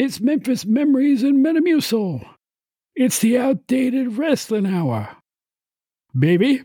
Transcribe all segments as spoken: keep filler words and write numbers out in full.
It's Memphis Memories and Metamucil. It's the Outdated Wrestling Hour. Baby.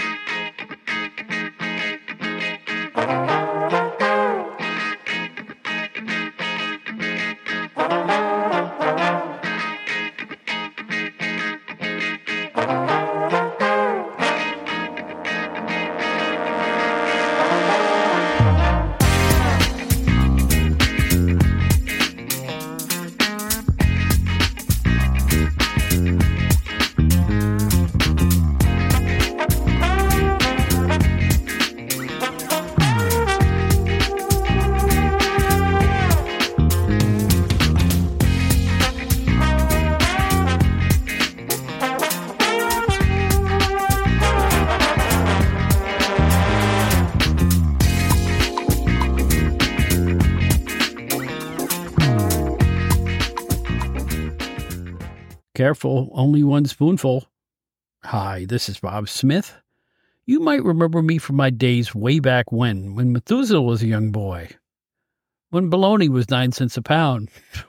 Careful, only one spoonful. Hi, this is Bob Smith. You might remember me from my days way back when, when Methuselah was a young boy, when bologna was nine cents a pound,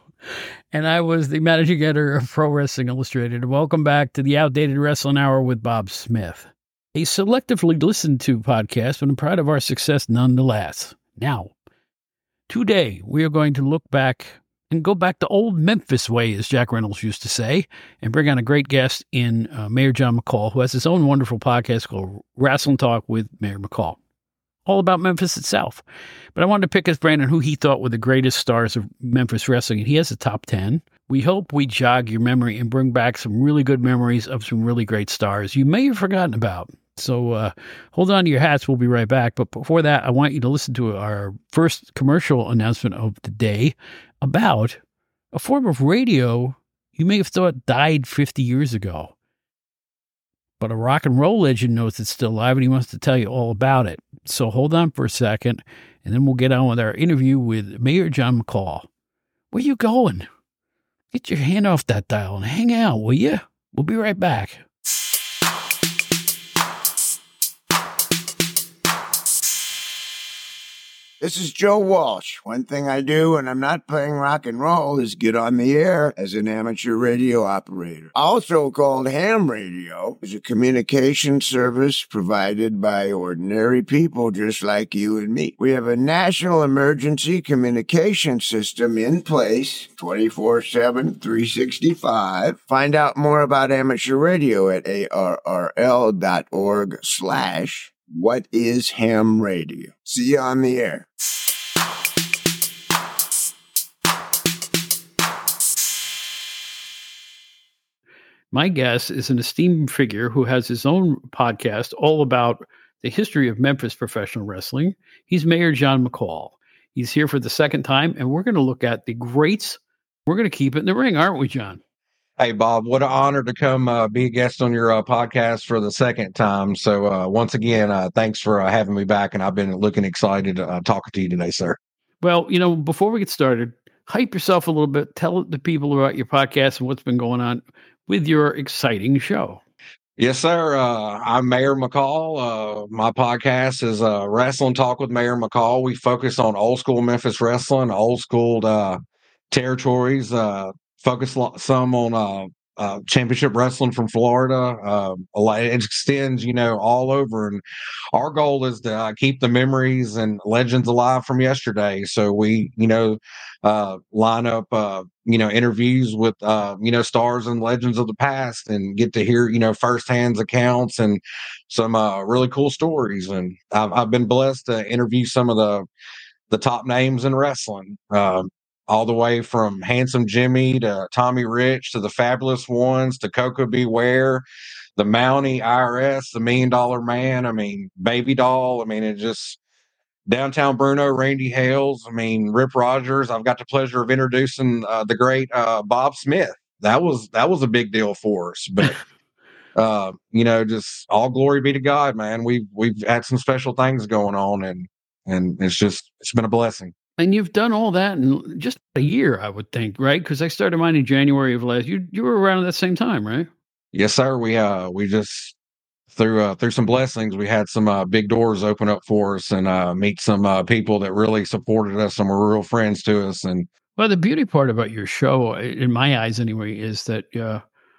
and I was the managing editor of Pro Wrestling Illustrated. And welcome back to the Outdated Wrestling Hour with Bob Smith, a selectively listened to podcast, but I'm proud of our success nonetheless. Now, today we are going to look back and go back to old Memphis way, as Jack Reynolds used to say, and bring on a great guest in uh, Mayor John McCall, who has his own wonderful podcast called Wrestling Talk with Mayor McCall, all about Memphis itself. But I wanted to pick his brain on who he thought were the greatest stars of Memphis wrestling, and he has a top ten. We hope we jog your memory and bring back some really good memories of some really great stars you may have forgotten about. So uh, hold on to your hats. We'll be right back. But before that, I want you to listen to our first commercial announcement of the day about a form of radio you may have thought died fifty years ago. But a rock and roll legend knows it's still alive, and he wants to tell you all about it. So hold on for a second, and then we'll get on with our interview with Mayor John McCall. Where you going? Get your hand off that dial and hang out, will you? We'll be right back. This is Joe Walsh. One thing I do when I'm not playing rock and roll is get on the air as an amateur radio operator. Also called ham radio, is a communication service provided by ordinary people just like you and me. We have a national emergency communication system in place twenty-four seven, three sixty-five. Find out more about amateur radio at arrl dot org slash what is ham radio. See you on the air. My guest is an esteemed figure who has his own podcast all about the history of Memphis professional wrestling. He's Mayor John McCall. He's here for the second time, and we're going to look at the greats. We're going to keep it in the ring, aren't we, John? Hey, Bob, what an honor to come uh, be a guest on your uh, podcast for the second time. So uh, once again, uh, thanks for uh, having me back, and I've been looking excited uh, talking to you today, sir. Well, you know, before we get started, hype yourself a little bit. Tell the people about your podcast and what's been going on with your exciting show. Yes, sir. Uh, I'm Mayor McCall. Uh, my podcast is uh, Wrestling Talk with Mayor McCall. We focus on old school Memphis wrestling, old school uh, territories, uh focus some on uh, uh, championship wrestling from Florida. Uh, it extends, you know, all over. And our goal is to uh, keep the memories and legends alive from yesterday. So we, you know, uh, line up, uh, you know, interviews with, uh, you know, stars and legends of the past and get to hear, you know, firsthand accounts and some uh, really cool stories. And I've, I've been blessed to interview some of the the top names in wrestling. Uh, all the way from Handsome Jimmy to Tommy Rich to the Fabulous Ones to Coco Beware, the Mountie, I R S, the Million Dollar Man, I mean, Baby Doll, I mean, it just, Downtown Bruno, Randy Hales, I mean, Rip Rogers. I've got the pleasure of introducing uh, the great uh, Bob Smith. That was that was a big deal for us, but uh, you know, just all glory be to God, man. We've we've had some special things going on, and and it's just it's been a blessing. And you've done all that in just a year, I would think, right? Because I started mine in January of last. You you were around at that same time, right? Yes, sir. We uh we just through uh, through some blessings, we had some uh, big doors open up for us, and uh, meet some uh, people that really supported us and were real friends to us. And Well, the beauty part about your show, in my eyes anyway, is that uh,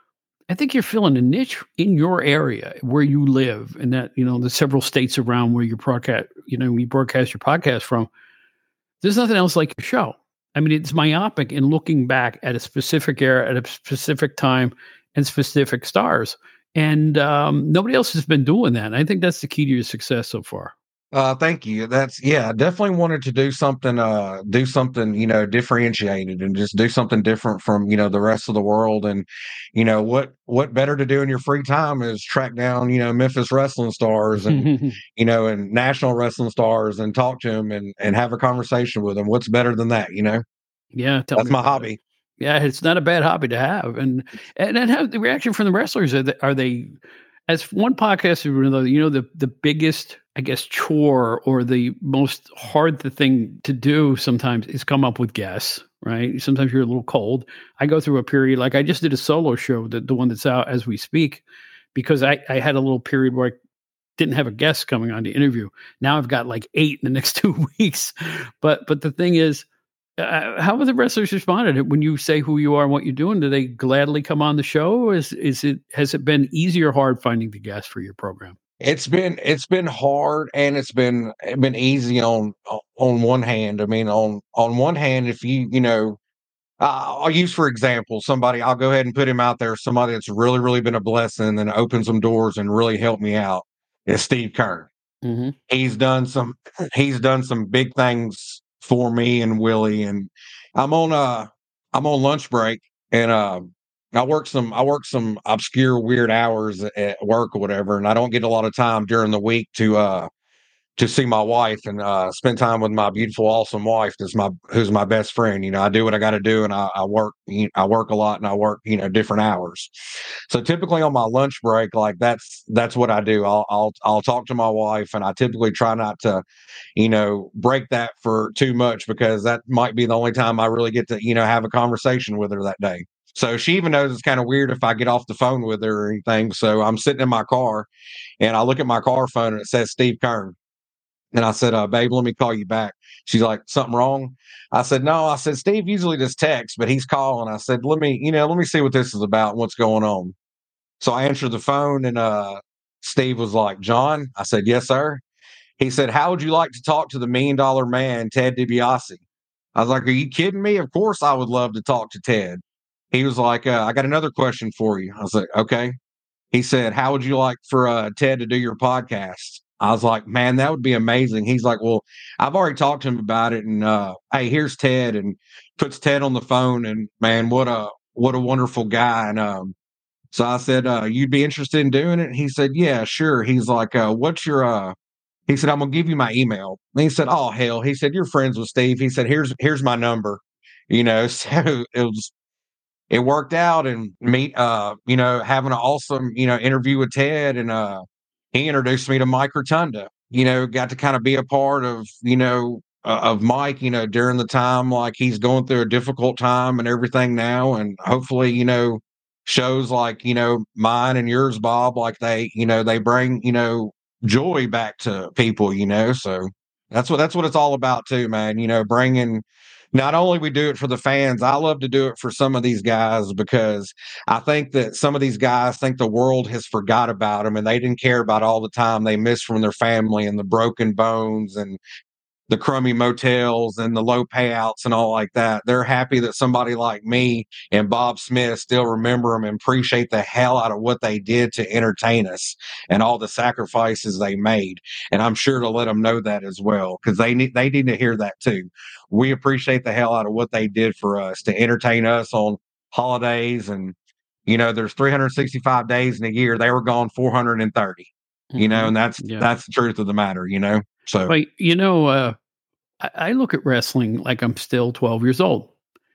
I think you're filling a niche in your area where you live, and that, you know, the several states around where you broadcast, you know, you broadcast your podcast from. There's nothing else like your show. I mean, it's myopic in looking back at a specific era, at a specific time, and specific stars. And um, nobody else has been doing that. And I think that's the key to your success so far. Uh, thank you. That's yeah, I definitely wanted to do something, uh, do something, you know, differentiated and just do something different from, you know, the rest of the world. And, you know, what, what better to do in your free time is track down, you know, Memphis wrestling stars and, you know, and national wrestling stars and talk to them and, and have a conversation with them. What's better than that, you know? Yeah. Tell That's me my about hobby. it. Yeah. It's not a bad hobby to have. And, and, and have the reaction from the wrestlers. Are they, are they as one podcaster or another, you know, the, the biggest, I guess, chore or the most hard thing to do sometimes is come up with guests, right? Sometimes you're a little cold. I go through a period, like I just did a solo show, the, the one that's out as we speak, because I, I had a little period where I didn't have a guest coming on to interview. Now I've got like eight in the next two weeks. But but the thing is, uh, how have the wrestlers responded when you say who you are and what you're doing? Do they gladly come on the show? Or is is it has it been easy or hard finding the guests for your program? It's been it's been hard and it's been it's been easy on on one hand. I mean, on on one hand, if you you know, uh, I'll use for example somebody. I'll go ahead and put him out there. Somebody that's really really been a blessing and opened some doors and really helped me out is Steve Kern. Mm-hmm. He's done some he's done some big things for me and Willie. And I'm on uh I'm on lunch break and uh I work some I work some obscure weird hours at work or whatever, and I don't get a lot of time during the week to uh to see my wife and uh spend time with my beautiful, awesome wife that's my who's my best friend. You know, I do what I gotta do and I, I work you know, I work a lot and I work, you know, different hours. So typically on my lunch break, like that's that's what I do. I'll I'll I'll talk to my wife and I typically try not to, you know, break that for too much because that might be the only time I really get to, you know, have a conversation with her that day. So she even knows it's kind of weird if I get off the phone with her or anything. So I'm sitting in my car and I look at my car phone and it says Steve Kern. And I said, uh, babe, let me call you back. She's like, something wrong? I said, no. I said, Steve usually just texts, but he's calling. I said, let me, you know, let me see what this is about and what's going on. So I answered the phone and uh, Steve was like, John? I said, yes, sir. He said, how would you like to talk to the million dollar man, Ted DiBiase? I was like, are you kidding me? Of course I would love to talk to Ted. He was like, uh, I got another question for you. I was like, okay. He said, how would you like for uh, Ted to do your podcast? I was like, man, that would be amazing. He's like, well, I've already talked to him about it. And uh, hey, here's Ted, and puts Ted on the phone. And man, what a what a wonderful guy. And um, so I said, uh, you'd be interested in doing it? And he said, yeah, sure. He's like, uh, what's your uh he said, I'm gonna give you my email. And he said, oh hell. He said, you're friends with Steve. He said, here's here's my number. You know, so it was it worked out and meet uh, you know, having an awesome, you know, interview with Ted and uh he introduced me to Mike Rotunda, you know, got to kind of be a part of, you know, uh, of Mike, you know, during the time like he's going through a difficult time and everything now. And hopefully, you know, shows like, you know, mine and yours, Bob, like they, you know, they bring, you know, joy back to people, you know. So that's what that's what it's all about too, man. You know, bringing not only we do it for the fans, I love to do it for some of these guys because I think that some of these guys think the world has forgot about them and they didn't care about all the time they missed from their family and the broken bones and the crummy motels and the low payouts and all like that. They're happy that somebody like me and Bob Smith still remember them and appreciate the hell out of what they did to entertain us and all the sacrifices they made. And I'm sure to let them know that as well, because they need they need to hear that too. We appreciate the hell out of what they did for us to entertain us on holidays. And you know, there's three hundred sixty-five days in a year. They were gone four hundred thirty. Mm-hmm. You know, and that's yeah. that's the truth of the matter. You know. So, but you know, uh, I, I look at wrestling like I'm still twelve years old.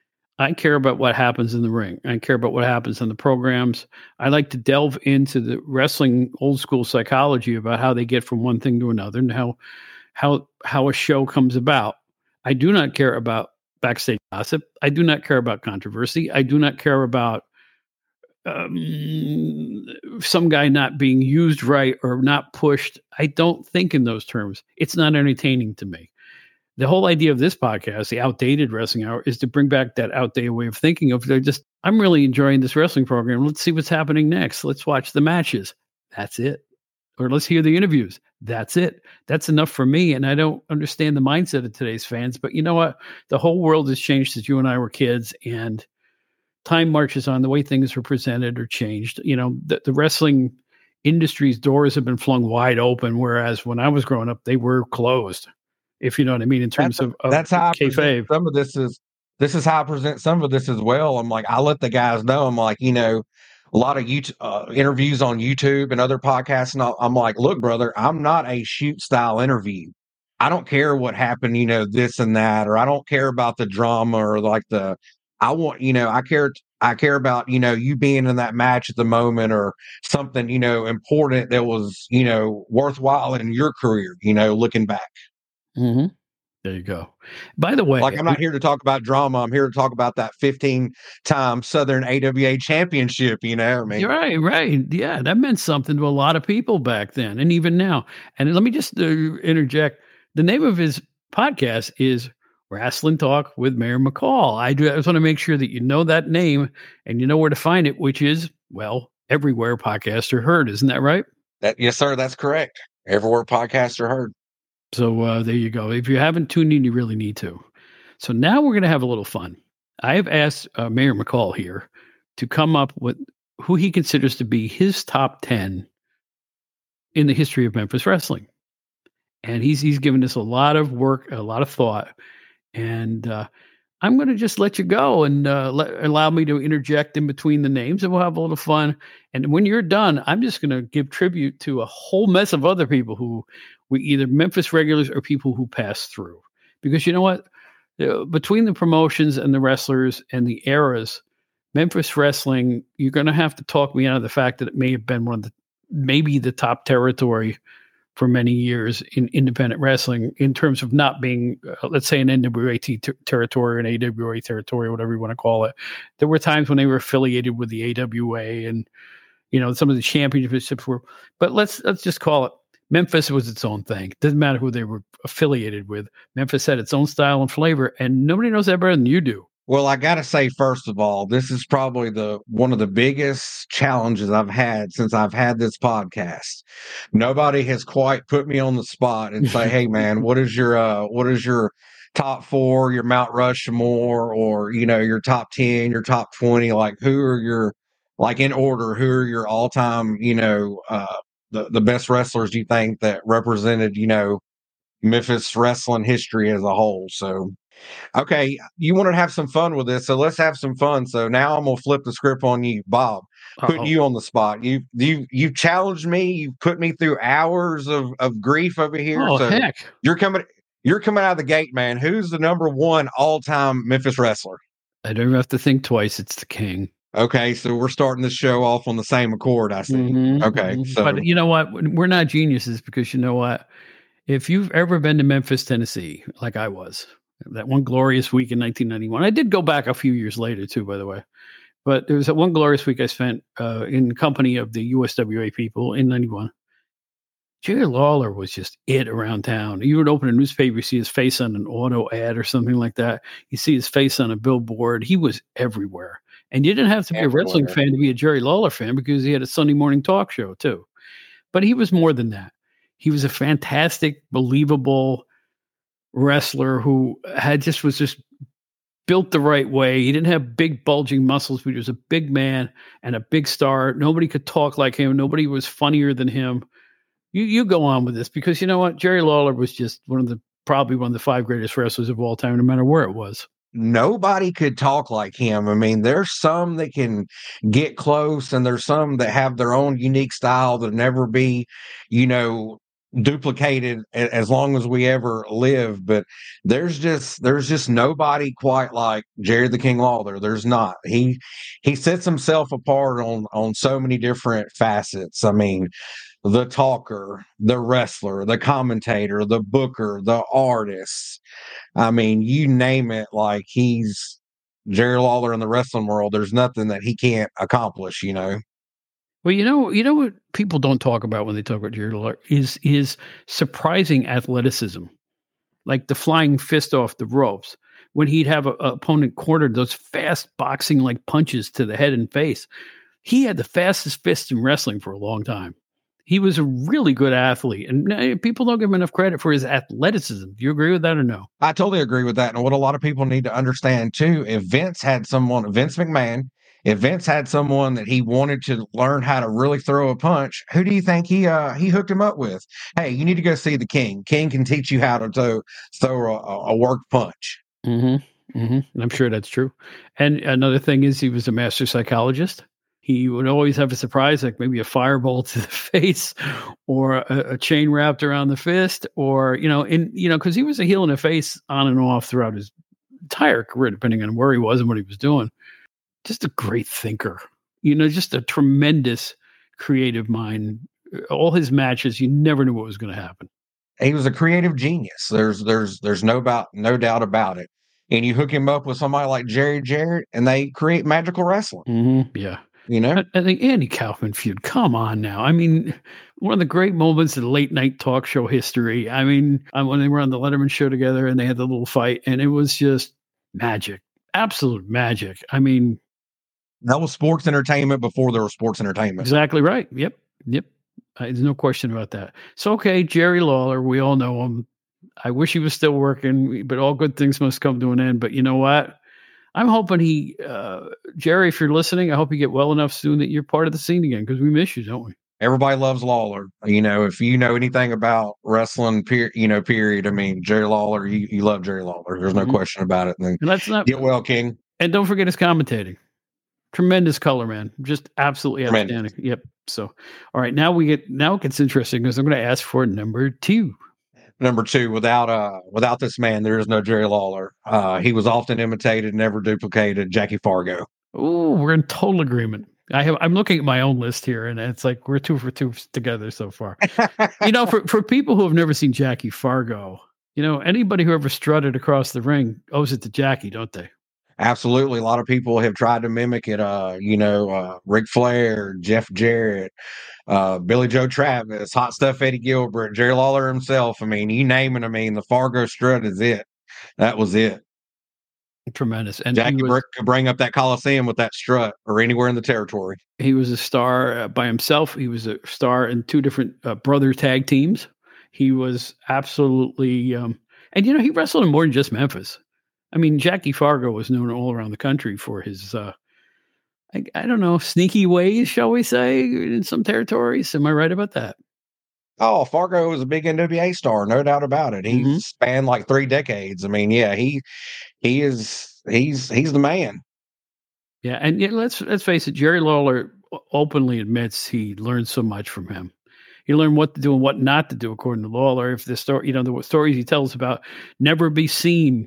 I care about what happens in the ring. I care about what happens in the programs. I like to delve into the wrestling old school psychology about how they get from one thing to another and how how how a show comes about. I do not care about backstage gossip. I do not care about controversy. I do not care about Um, some guy not being used right or not pushed. I don't think in those terms. It's not entertaining to me. the whole idea of this podcast, the Outdated Wrestling Hour, is to bring back that outdated way of thinking of they're just, I'm really enjoying this wrestling program. Let's see what's happening next. Let's watch the matches. That's it. Or let's hear the interviews. That's it. That's enough for me. And I don't understand the mindset of today's fans, but you know what? The whole world has changed since you and I were kids, and time marches on. The way things are presented or changed. You know, the, the wrestling industry's doors have been flung wide open, whereas when I was growing up, they were closed. If you know what I mean, in terms that's, of, of that's how I kayfabe. present some of this is this is how I present some of this as well. I'm like, I let the guys know. I'm like, you know, a lot of YouTube uh, interviews on YouTube and other podcasts, and I'm like, look, brother, I'm not a shoot style interview. I don't care what happened, you know, this and that, or I don't care about the drama or like the. I want, you know, I care. I care about, you know, you being in that match at the moment or something, you know, important that was, you know, worthwhile in your career, you know, looking back. Mm-hmm. There you go. By the way, like I'm not here to talk about drama. I'm here to talk about that fifteen-time Southern A W A championship. You know, I mean, right, right, yeah, that meant something to a lot of people back then, and even now. And let me just uh, interject: the name of his podcast is Wrestling Talk with Mayor McCall. I do. I just want to make sure that you know that name and you know where to find it, which is well everywhere podcasts are heard. Isn't that right? That yes, sir. That's correct. Everywhere podcasts are heard. So uh, there you go. If you haven't tuned in, you really need to. So now we're going to have a little fun. I have asked uh, Mayor McCall here to come up with who he considers to be his top ten in the history of Memphis wrestling. And he's he's given us a lot of work, a lot of thought. And uh, I'm going to just let you go and uh, let, allow me to interject in between the names, and we'll have a little fun. And when you're done, I'm just going to give tribute to a whole mess of other people who we either Memphis regulars or people who passed through. Because you know what? Uh, between the promotions and the wrestlers and the eras, Memphis wrestling, you're going to have to talk me out of the fact that it may have been one of the, maybe the top territory for many years in independent wrestling in terms of not being, uh, let's say, an N W A T ter- territory or an A W A territory, whatever you want to call it. There were times when they were affiliated with the A W A and, you know, some of the championships were, but let's, let's just call it Memphis was its own thing. Doesn't matter who they were affiliated with. Memphis had its own style and flavor, and nobody knows that better than you do. Well, I got to say, first of all, this is probably the one of the biggest challenges I've had since I've had this podcast. Nobody has quite put me on the spot and say, "Hey, man, what is your uh, what is your top four, your Mount Rushmore, or you know, your top ten, your top twenty? Like, who are your like in order? Who are your all time, you know, uh, the the best wrestlers you think that represented, you know, Memphis wrestling history as a whole?" So. Okay, you want to have some fun with this, so let's have some fun. So now I'm gonna flip the script on you, Bob, putting Uh-oh. you on the spot. You you you challenged me. You put me through hours of, of grief over here. Oh so heck! You're coming. You're coming out of the gate, man. Who's the number one all time Memphis wrestler? I don't have to think twice. It's the King. Okay, so we're starting this show off on the same accord. I see. Mm-hmm, okay, mm-hmm. so but you know what? We're not geniuses because you know what? If you've ever been to Memphis, Tennessee, like I was. That one glorious week in nineteen ninety-one. I did go back a few years later, too, by the way. But there was that one glorious week I spent uh, in company of the U S W A people in ninety-one. Jerry Lawler was just it around town. You would open a newspaper, you see his face on an auto ad or something like that. You see his face on a billboard. He was everywhere. And you didn't have to be everywhere. a wrestling fan to be a Jerry Lawler fan because he had a Sunday morning talk show, too. But he was more than that. He was a fantastic, believable wrestler who had just was just built the right way. He didn't have big bulging muscles, but he was a big man and a big star. Nobody could talk like him. Nobody was funnier than him. You you go on with this because you know what? Jerry Lawler was just one of the probably one of the five greatest wrestlers of all time, no matter where it was. Nobody could talk like him. I mean, there's some that can get close, and there's some that have their own unique style that'll never be, you know, duplicated as long as we ever live. But there's just there's just nobody quite like Jerry the King Lawler. There's not. He he sets himself apart on on so many different facets. I mean, the talker, the wrestler, the commentator, the booker, the artist. I mean, you name it, like he's Jerry Lawler in the wrestling world. There's nothing that he can't accomplish, you know. Well, you know, you know what people don't talk about when they talk about Jerry Lawler is his surprising athleticism. like the flying fist off the ropes. When he'd have a, a opponent cornered, those fast boxing like punches to the head and face. He had the fastest fist in wrestling for a long time. He was a really good athlete, and people don't give him enough credit for his athleticism. Do you agree with that or no? I totally agree with that. And what a lot of people need to understand too, if Vince had someone, Vince McMahon, if Vince had someone that he wanted to learn how to really throw a punch, who do you think he uh, he hooked him up with? Hey, you need to go see the King. King can teach you how to throw, throw a, a work punch. Mm-hmm. Mm-hmm. I'm sure that's true. And another thing is he was a master psychologist. He would always have a surprise, like maybe a fireball to the face or a, a chain wrapped around the fist, or, you know, in, you know, because he was a heel and a face on and off throughout his entire career, depending on where he was and what he was doing. Just a great thinker, you know, just a tremendous creative mind. All his matches, you never knew what was going to happen. He was a creative genius. There's, there's, there's no about, no doubt about it. And you hook him up with somebody like Jerry Jarrett, and they create magical wrestling. Mm-hmm. Yeah. You know, I, I think Andy Kaufman feud. Come on now. I mean, one of the great moments of late night talk show history. I mean, when they were on the Letterman show together and they had the little fight, and it was just magic, absolute magic. I mean, that was sports entertainment before there was sports entertainment. Exactly right. Yep. Yep. Uh, there's no question about that. So, okay, Jerry Lawler, we all know him. I wish he was still working, but all good things must come to an end. But you know what? I'm hoping he, uh, Jerry, if you're listening, I hope you get well enough soon that you're part of the scene again, because we miss you, don't we? Everybody loves Lawler. You know, if you know anything about wrestling, per- you know, period, I mean, Jerry Lawler, you, you love Jerry Lawler. There's no mm-hmm. question about it. And, and let's not get well, King. And don't forget his commentating. Tremendous color, man. Just absolutely Tremendous. outstanding. Yep. So, all right, now we get, now it gets interesting because I'm going to ask for number two. Number two, without uh, without this man, there is no Jerry Lawler. Uh, he was often imitated, never duplicated. Jackie Fargo. Oh, we're in total agreement. I have. I'm looking at my own list here, and it's like we're two for two together so far. You know, for for people who have never seen Jackie Fargo, you know, anybody who ever strutted across the ring owes it to Jackie, don't they? Absolutely. A lot of people have tried to mimic it. Uh, you know, uh, Ric Flair, Jeff Jarrett, uh, Billy Joe Travis, Hot Stuff Eddie Gilbert, Jerry Lawler himself. I mean, you name it. I mean, the Fargo strut is it. That was it. Tremendous. And Jackie was, could bring up that Coliseum with that strut or anywhere in the territory. He was a star uh, by himself. He was a star in two different uh, brother tag teams. He was absolutely, um, and you know, he wrestled in more than just Memphis. I mean, Jackie Fargo was known all around the country for his, uh, I, I don't know, sneaky ways, shall we say, in some territories. Am I right about that? Oh, Fargo was a big N W A star, no doubt about it. He mm-hmm. spanned like three decades. I mean, yeah, he he is he's he's the man. Yeah, and yeah, let's let's face it, Jerry Lawler openly admits he learned so much from him. He learned what to do and what not to do, according to Lawler. If the story, you know, the stories he tells about never be seen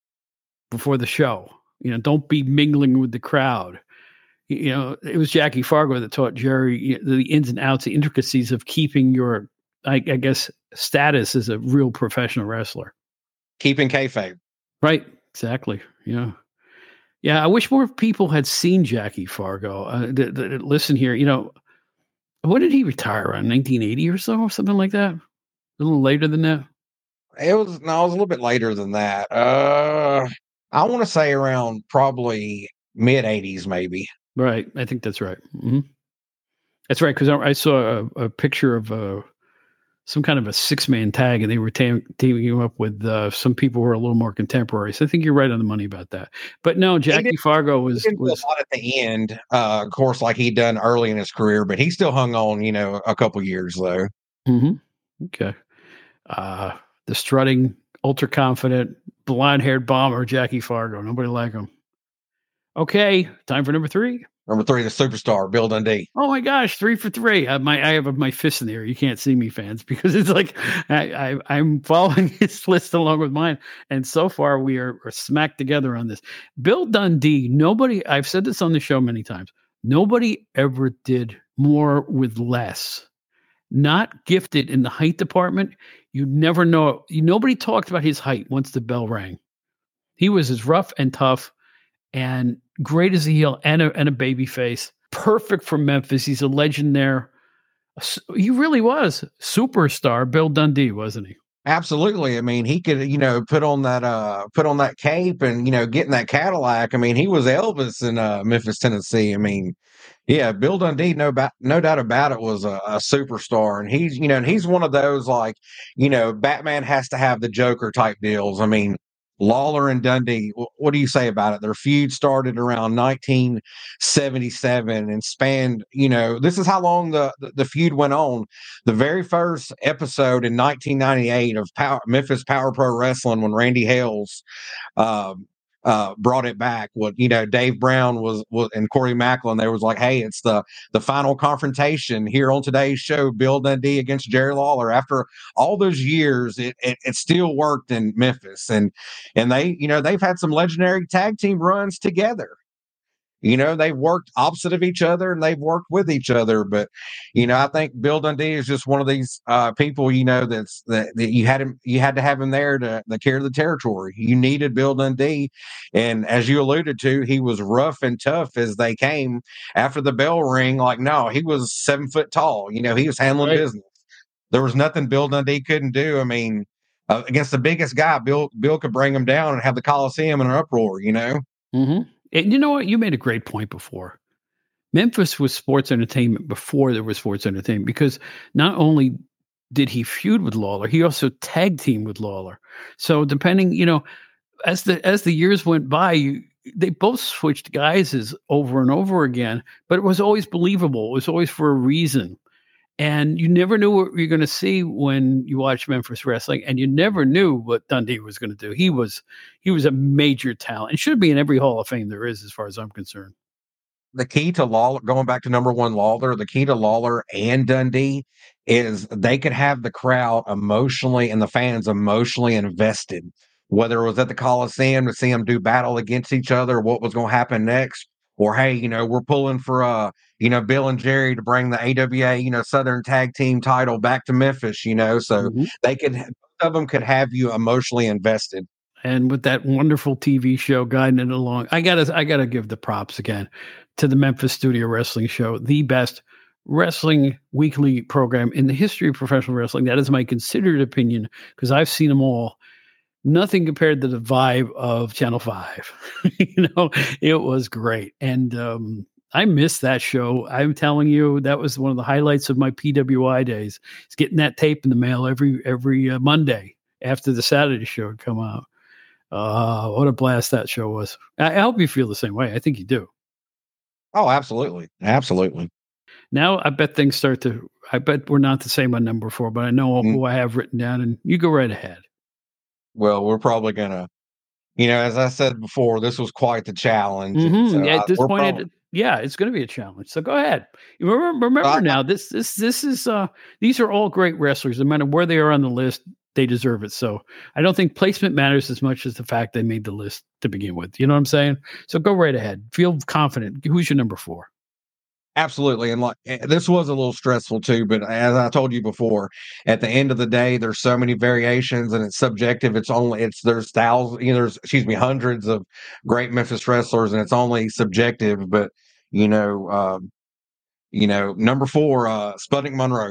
before the show, you know, don't be mingling with the crowd. You know, it was Jackie Fargo that taught Jerry the ins and outs, the intricacies of keeping your, I, I guess, status as a real professional wrestler. Keeping kayfabe. Right. Exactly. Yeah. Yeah. I wish more people had seen Jackie Fargo. Uh, th- th- listen here, you know, when did he retire? Around nineteen eighty or so, or something like that? A little later than that? It was, no, it was a little bit later than that. Uh, I want to say around probably mid eighties, maybe. Right. I think that's right. Mm-hmm. That's right. Because I, I saw a, a picture of uh, some kind of a six-man tag, and they were tam- teaming him up with uh, some people who are a little more contemporary. So I think you're right on the money about that. But no, Jackie did, Fargo was, he was a lot at the end, uh, of course, like he'd done early in his career, but he still hung on, you know, a couple years though. Mm-hmm. Okay. Uh, the strutting, ultra-confident, blonde-haired bomber, Jackie Fargo. Nobody like him. Okay, time for number three. Number three, the superstar, Bill Dundee. Oh my gosh, three for three. I have my I have my fist in the air. You can't see me, fans, because it's like I, I I'm following his list along with mine, and so far we are, are smacked together on this. Bill Dundee. Nobody. I've said this on the show many times. Nobody ever did more with less. Not gifted in the height department. You never know. You, nobody talked about his height once the bell rang. He was as rough and tough and great as a heel and a, and a baby face. Perfect for Memphis. He's a legend there. He really was superstar Bill Dundee, wasn't he? Absolutely. I mean, he could, you know, put on that uh put on that cape and, you know, get in that Cadillac. I mean, he was Elvis in uh Memphis, Tennessee. I mean, yeah, Bill Dundee, no ba- no doubt about it, was a, a superstar. And he's, you know, and he's one of those, like, you know, Batman has to have the Joker type deals. I mean, Lawler and Dundee, wh- what do you say about it? Their feud started around nineteen seventy-seven and spanned, you know, this is how long the, the, the feud went on. The very first episode in nineteen ninety-eight of Power, Memphis Power Pro Wrestling, when Randy Hales um, uh, brought it back. What, you know, Dave Brown was, was and Corey Macklin. They was like, "Hey, it's the the final confrontation here on today's show: Bill Dundee against Jerry Lawler." After all those years, it, it it still worked in Memphis, and and they, you know, they've had some legendary tag team runs together. You know, they've worked opposite of each other and they've worked with each other. But, you know, I think Bill Dundee is just one of these uh, people, you know, that's that, that you had him, you had to have him there to, to carry the territory. You needed Bill Dundee. And as you alluded to, he was rough and tough as they came after the bell ring. Like, no, he was seven foot tall. You know, he was handling Right. business. There was nothing Bill Dundee couldn't do. I mean, uh, against the biggest guy, Bill, Bill could bring him down and have the Coliseum in an uproar, you know? Mm-hmm. And you know what? You made a great point before. Memphis was sports entertainment before there was sports entertainment, because not only did he feud with Lawler, he also tag team with Lawler. So depending, you know, as the as the years went by, you, they both switched guises over and over again, but it was always believable. It was always for a reason. And you never knew what you're going to see when you watch Memphis wrestling, and you never knew what Dundee was going to do. He was he was a major talent and should be in every Hall of Fame there is, as far as I'm concerned. The key to Lawler, going back to number one Lawler, the key to Lawler and Dundee is they could have the crowd emotionally and the fans emotionally invested, whether it was at the Coliseum to see them do battle against each other, what was going to happen next, or hey, you know, we're pulling for uh, you know, Bill and Jerry to bring the A W A, you know, Southern Tag Team title back to Memphis, you know, so Mm-hmm. they could, both of them could have you emotionally invested. And with that wonderful T V show guiding it along, I gotta I gotta give the props again to the Memphis Studio Wrestling Show, the best wrestling weekly program in the history of professional wrestling. That is my considered opinion, because I've seen them all. Nothing compared to the vibe of Channel Five. You know, it was great, and um, I missed that show. I'm telling you, that was one of the highlights of my P W I days. It's getting that tape in the mail every every uh, Monday after the Saturday show had come out. Uh, what a blast that show was. I, I hope you feel the same way. I think you do. Oh, absolutely. Absolutely. Now, I bet things start to, I bet we're not the same on number four, but I know Mm. who I have written down, and you go right ahead. Well, we're probably going to, you know, as I said before, this was quite the challenge. And Mm-hmm. so Yeah, I, at this we're point, probably, it, yeah, it's going to be a challenge. So go ahead. You Remember, remember I, now, this, this, this is, uh, these are all great wrestlers. No matter where they are on the list, they deserve it. So I don't think placement matters as much as the fact they made the list to begin with. You know what I'm saying? So go right ahead. Feel confident. Who's your number four? absolutely. And like, eh, this was a little stressful too, but as I told you before, at the end of the day, there's so many variations and it's subjective. It's only, it's, there's thousands, you know, there's, excuse me, hundreds of great Memphis wrestlers and it's only subjective, but you know, um, you know, number four, uh, Sputnik Monroe.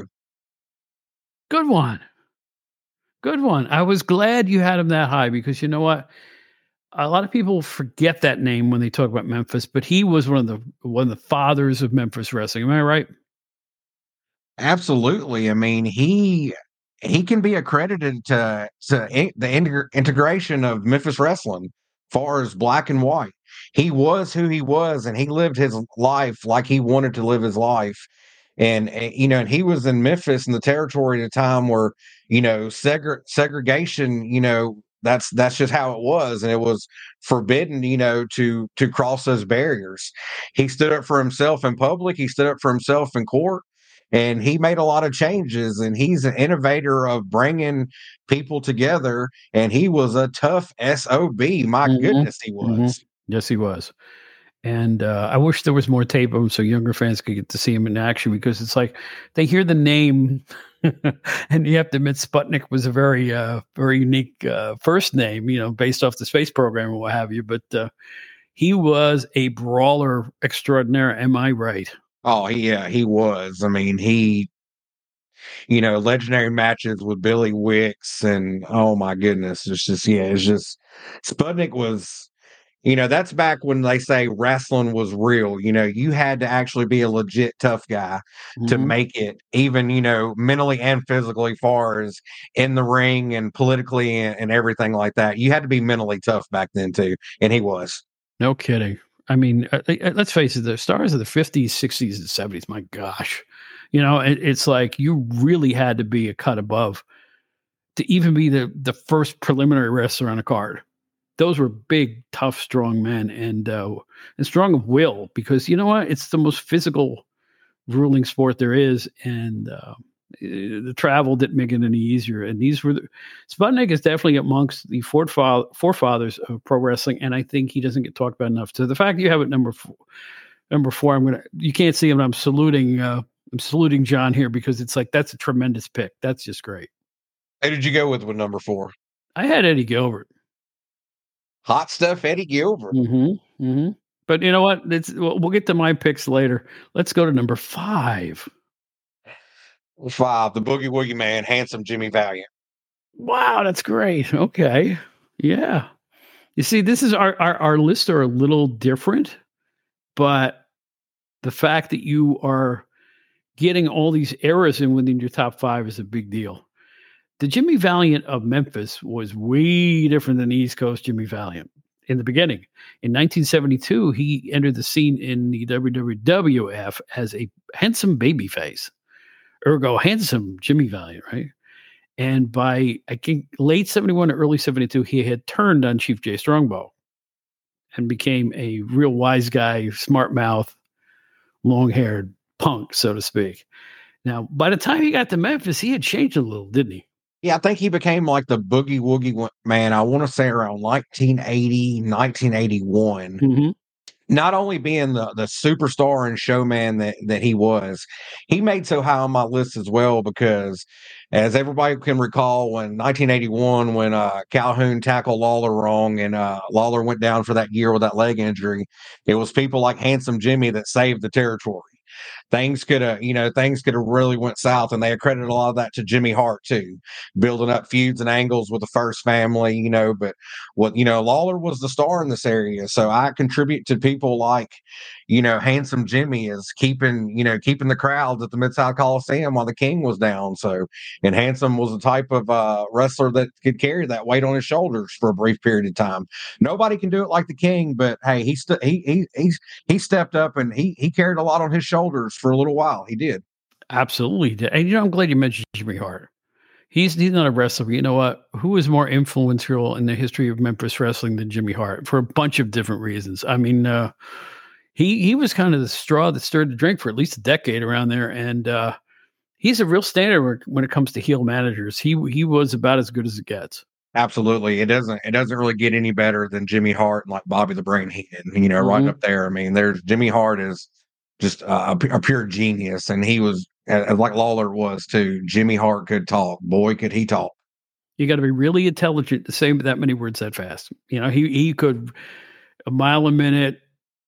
Good one. Good one. I was glad you had him that high, because you know what? A lot of people forget that name when they talk about Memphis, but he was one of the one of the fathers of Memphis wrestling. Am I right? Absolutely. I mean, he he can be accredited to to in, the integ- integration of Memphis wrestling, far as black and white. He was who he was, and he lived his life like he wanted to live his life. And uh, you know, and he was in Memphis in the territory at a time where you know segre- segregation. You know, that's that's just how it was, and it was forbidden. You know, to to cross those barriers. He stood up for himself in public. He stood up for himself in court and he made a lot of changes and he's an innovator of bringing people together and he was a tough S O B. My Mm-hmm. goodness, he was. Mm-hmm. Yes, he was. And uh, I wish there was more tape of him so younger fans could get to see him in action, because it's like they hear the name and you have to admit Sputnik was a very, uh, very unique uh, first name, you know, based off the space program or what have you. But uh, he was a brawler extraordinaire. Am I right? Oh, yeah, he was. I mean, he you know, legendary matches with Billy Wicks, and oh my goodness, it's just yeah, it's just Sputnik was. You know, that's back when they say wrestling was real. You know, you had to actually be a legit tough guy to Mhm. make it, even, you know, mentally and physically, far as in the ring and politically and, and everything like that. You had to be mentally tough back then, too. And he was. No kidding. I mean, uh, uh, let's face it, the stars of the fifties, sixties, and seventies, my gosh. You know, it, it's like you really had to be a cut above to even be the, the first preliminary wrestler on a card. Those were big, tough, strong men, and uh, and strong of will, because you know what? It's the most physical ruling sport there is, and uh, the travel didn't make it any easier. And these were the, Sputnik is definitely amongst the forefather, forefathers of pro wrestling, and I think he doesn't get talked about enough. So the fact you have it number four, number four, I'm gonna you can't see him. I'm saluting. Uh, I'm saluting John here because it's like that's a tremendous pick. That's just great. Who did you go with with number four? I had Eddie Gilbert. Hot stuff, Eddie Gilbert. Mm-hmm. Mm-hmm. But you know what? It's, we'll, we'll get to my picks later. Let's go to number five. Five, the Boogie Woogie Man, handsome Jimmy Valiant. Wow, that's great. Okay. Yeah. You see, this is our, our, our lists are a little different, but the fact that you are getting all these eras in within your top five is a big deal. The Jimmy Valiant of Memphis was way different than the East Coast Jimmy Valiant in the beginning. In nineteen seventy-two, he entered the scene in the W W F as a handsome babyface, ergo handsome Jimmy Valiant, right? And by, I think, late seventy-one or early seventy-two, he had turned on Chief Jay Strongbow and became a real wise guy, smart mouth, long-haired punk, so to speak. Now, by the time he got to Memphis, he had changed a little, didn't he? Yeah, I think he became like the Boogie Woogie Man, I want to say around nineteen eighty, nineteen eighty-one. Mm-hmm. Not only being the, the superstar and showman that, that he was, he made so high on my list as well because, as everybody can recall, when nineteen eighty-one, when uh, Calhoun tackled Lawler wrong and uh, Lawler went down for that year with that leg injury, it was people like Handsome Jimmy that saved the territory. Things could have, you know, things could have really went south, and they accredited a lot of that to Jimmy Hart too, building up feuds and angles with the First family, you know. But what you know, Lawler was the star in this area, so I contribute to people like, you know, Handsome Jimmy is keeping, you know, keeping the crowds at the Mid-South Coliseum while the King was down. So, and Handsome was the type of uh, wrestler that could carry that weight on his shoulders for a brief period of time. Nobody can do it like the King, but hey, he st- he he he's he stepped up and he he carried a lot on his shoulders for a little while. He did. Absolutely. And you know, I'm glad you mentioned Jimmy Hart. He's he's not a wrestler. You know what? Who is more influential in the history of Memphis wrestling than Jimmy Hart for a bunch of different reasons? I mean, uh, he he was kind of the straw that stirred the drink for at least a decade around there, and uh, he's a real standard when it comes to heel managers. He he was about as good as it gets. Absolutely. It doesn't it doesn't really get any better than Jimmy Hart and like Bobby the Brain Heenan, you know, Mm-hmm. right up there. I mean, there's Jimmy Hart is just uh, a, a pure genius, and he was uh, like Lawler was too. Jimmy Hart could talk. Boy, could he talk. You got to be really intelligent to say that many words that fast. You know, he he could a mile a minute,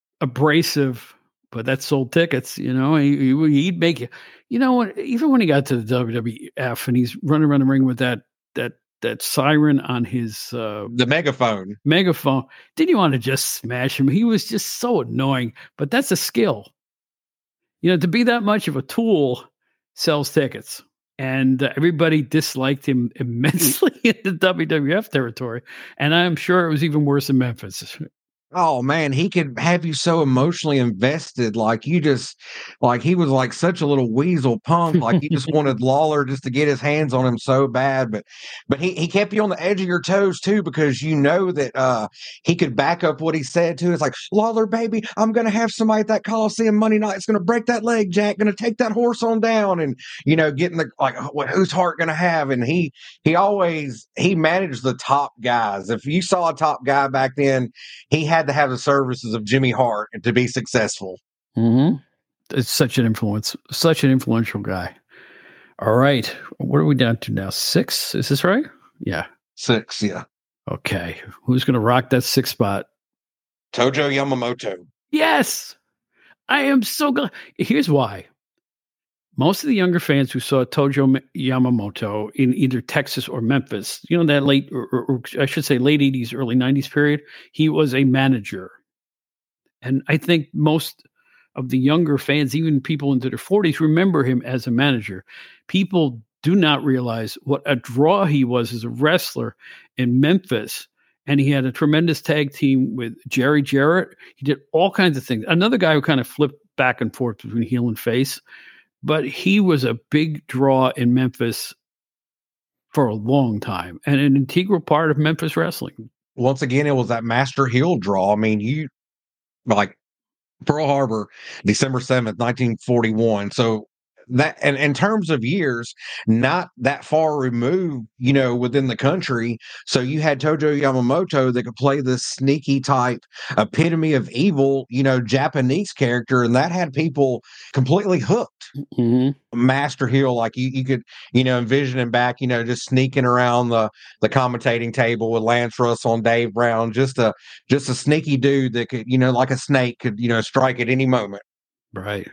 abrasive, but that sold tickets. You know, he, he he'd make you. You know what? Even when he got to the W W F and he's running around the ring with that that that siren on his uh, the megaphone, megaphone, didn't you want to just smash him? He was just so annoying. But that's a skill. You know, to be that much of a tool sells tickets. And uh, everybody disliked him immensely in the W W F territory. And I'm sure it was even worse in Memphis. oh man, he could have you so emotionally invested. Like you just, like he was like such a little weasel punk. Like he just wanted Lawler just to get his hands on him so bad. But, but he, he kept you on the edge of your toes too, because you know that uh, he could back up what he said too. It's like, Lawler, baby, I'm going to have somebody at that Coliseum Monday night. It's going to break that leg, Jack, going to take that horse on down. And, you know, getting the, like, what, who's Hart going to have? And he, he always, he managed the top guys. If you saw a top guy back then, he had to have the services of Jimmy Hart to be successful. Mm-hmm. It's such an influence, such an influential guy. All right. What are we down to now? Six? Is this right? Yeah. Six, yeah. Okay. Who's going to rock that six spot? Tojo Yamamoto. Yes. I am so glad. Here's why. Most of the younger fans who saw Tojo Yamamoto in either Texas or Memphis, you know, that late, or, or, or I should say late eighties, early nineties period, he was a manager. And I think most of the younger fans, even people into their forties, remember him as a manager. People do not realize what a draw he was as a wrestler in Memphis. And he had a tremendous tag team with Jerry Jarrett. He did all kinds of things. Another guy who kind of flipped back and forth between heel and face. But he was a big draw in Memphis for a long time and an integral part of Memphis wrestling. Once again, it was that master heel draw. I mean, you like Pearl Harbor, December seventh, nineteen forty-one. So that, and in terms of years, not that far removed, you know, within the country. So you had Tojo Yamamoto that could play this sneaky type epitome of evil, you know, Japanese character, and that had people completely hooked. Mm-hmm. Master heel, like you, you could, you know, envision him back, you know, just sneaking around the the commentating table with Lance Russell and Dave Brown, just a just a sneaky dude that could, you know, like a snake, could, you know, strike at any moment. Right.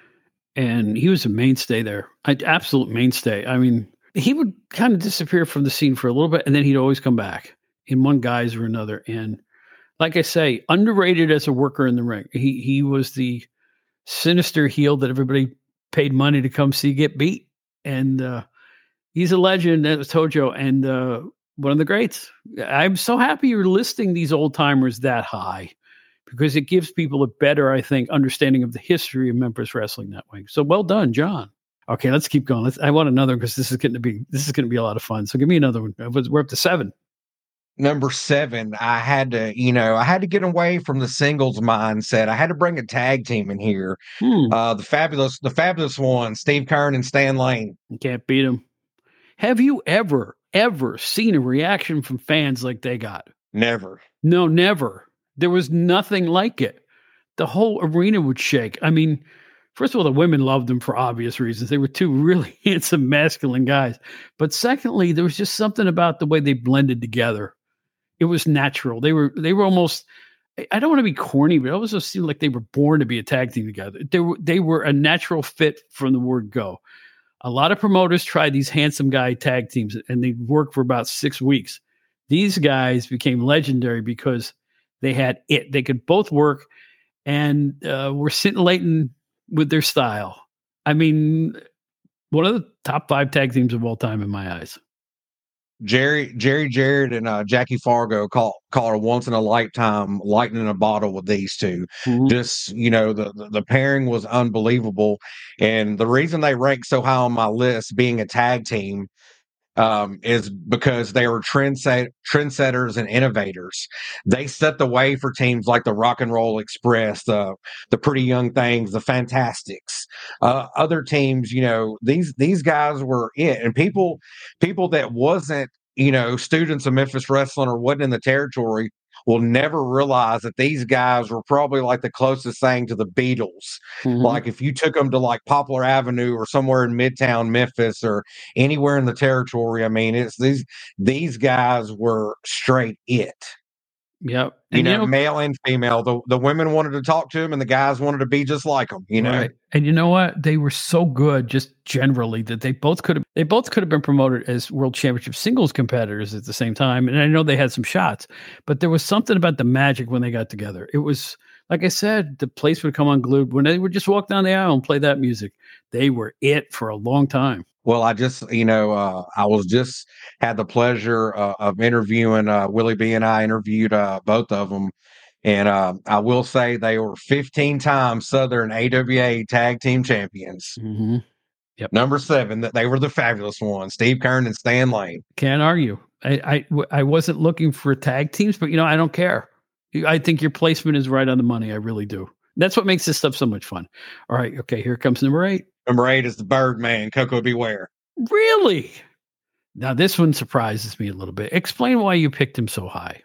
And he was a mainstay there, an absolute mainstay. I mean, he would kind of disappear from the scene for a little bit, and then he'd always come back in one guise or another. And like I say, underrated as a worker in the ring. He he was the sinister heel that everybody paid money to come see get beat. And uh, he's a legend. That was Tojo, and uh, one of the greats. I'm so happy you're listing these old timers that high, because it gives people a better, I think, understanding of the history of Memphis wrestling that way. So well done, John. Okay, let's keep going. Let's, I want another, because this is going to be this is going to be a lot of fun. So give me another one. We're up to seven. Number seven, I had to, you know, I had to get away from the singles mindset. I had to bring a tag team in here. Hmm. Uh, the fabulous, the fabulous one, Steve Keirn and Stan Lane. You can't beat them. Have you ever, ever seen a reaction from fans like they got? Never. No, never. There was nothing like it. The whole arena would shake. I mean, first of all, the women loved them for obvious reasons. They were two really handsome, masculine guys. But secondly, there was just something about the way they blended together. It was natural. They were they were almost, I don't want to be corny, but it also seemed like they were born to be a tag team together. They were they were a natural fit from the word go. A lot of promoters tried these handsome guy tag teams, and they worked for about six weeks. These guys became legendary because they had it. They could both work, and uh, were scintillating with their style. I mean, one of the top five tag teams of all time in my eyes. Jerry, Jerry Jarrett and uh, Jackie Fargo call call her once in a lifetime lightning in a bottle with these two. Mm-hmm. Just, you know, the, the the pairing was unbelievable, and the reason they rank so high on my list, being a tag team, um, is because they were trendset trendsetters and innovators. They set the way for teams like the Rock and Roll Express, the the Pretty Young Things, the Fantastics, uh, other teams. You know, these these guys were it, and people people that wasn't, you know, students of Memphis wrestling or wasn't in the territory will never realize that these guys were probably like the closest thing to the Beatles. Mm-hmm. Like if you took them to like Poplar Avenue or somewhere in Midtown Memphis or anywhere in the territory, I mean, it's these these guys were straight it. Yep. You know, you know, male and female. The the women wanted to talk to him, and the guys wanted to be just like them. You know, right. And you know what? They were so good, just generally, that they both could have they both could have been promoted as world championship singles competitors at the same time. And I know they had some shots, but there was something about the magic when they got together. It was, like I said, the place would come unglued when they would just walk down the aisle and play that music. They were it for a long time. Well, I just, you know, uh, I was just had the pleasure uh, of interviewing uh, Willie B, and I interviewed uh, both of them. And uh, I will say they were fifteen time Southern A W A tag team champions. Mm-hmm. Yep. Number seven, that they were the fabulous ones, Steve Keirn and Stan Lane. Can't argue. I, I, I wasn't looking for tag teams, but, you know, I don't care. I think your placement is right on the money. I really do. That's what makes this stuff so much fun. All right. Okay. Here comes number eight. Number eight is the Birdman, Koko B. Ware. Really? Now, this one surprises me a little bit. Explain why you picked him so high.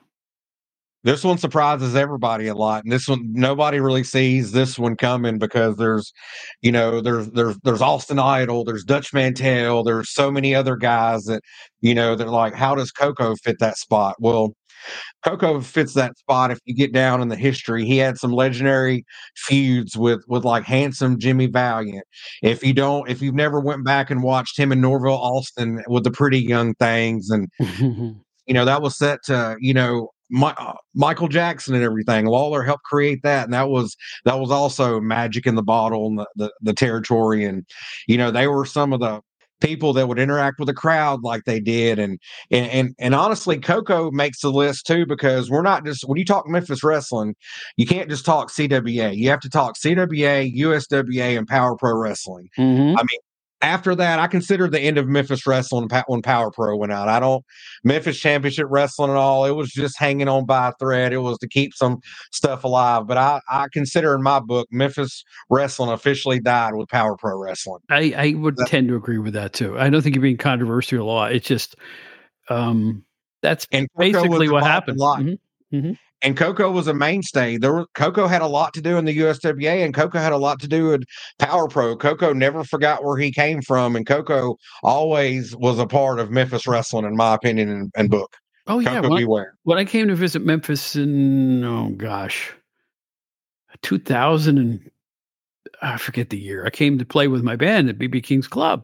This one surprises everybody a lot. And this one, nobody really sees this one coming because there's, you know, there's, there's, there's Austin Idol, there's Dutch Mantel, there's so many other guys that, you know, they're like, how does Koko fit that spot? Well, Koko fits that spot. If you get down in the history, he had some legendary feuds with with like handsome Jimmy Valiant. If you don't, if you've never went back and watched him and Norville Austin with the Pretty Young Things, and you know that was set to you know my, uh, Michael Jackson and everything. Lawler helped create that, and that was that was also magic in the bottle and the, the the territory. And you know they were some of the people that would interact with the crowd like they did. And and and, and honestly, Koko makes the list too, because we're not just when you talk Memphis wrestling, you can't just talk C W A. You have to talk C W A, U S W A, and Power Pro Wrestling. Mm-hmm. I mean, after that, I consider the end of Memphis wrestling when Power Pro went out. I don't Memphis Championship Wrestling and all. It was just hanging on by a thread. It was to keep some stuff alive. But I, I consider in my book, Memphis wrestling officially died with Power Pro Wrestling. I, I would that, tend to agree with that too. I don't think you're being controversial at all. It's just um, that's and basically what happened. Mm-hmm. Mm-hmm. And Koko was a mainstay. There were, Koko had a lot to do in the U S W A, and Koko had a lot to do with Power Pro. Koko never forgot where he came from, and Koko always was a part of Memphis wrestling, in my opinion and, and book. Oh yeah, Koko when beware. I, when I came to visit Memphis in oh gosh, two thousand and I forget the year. I came to play with my band at B B King's Club,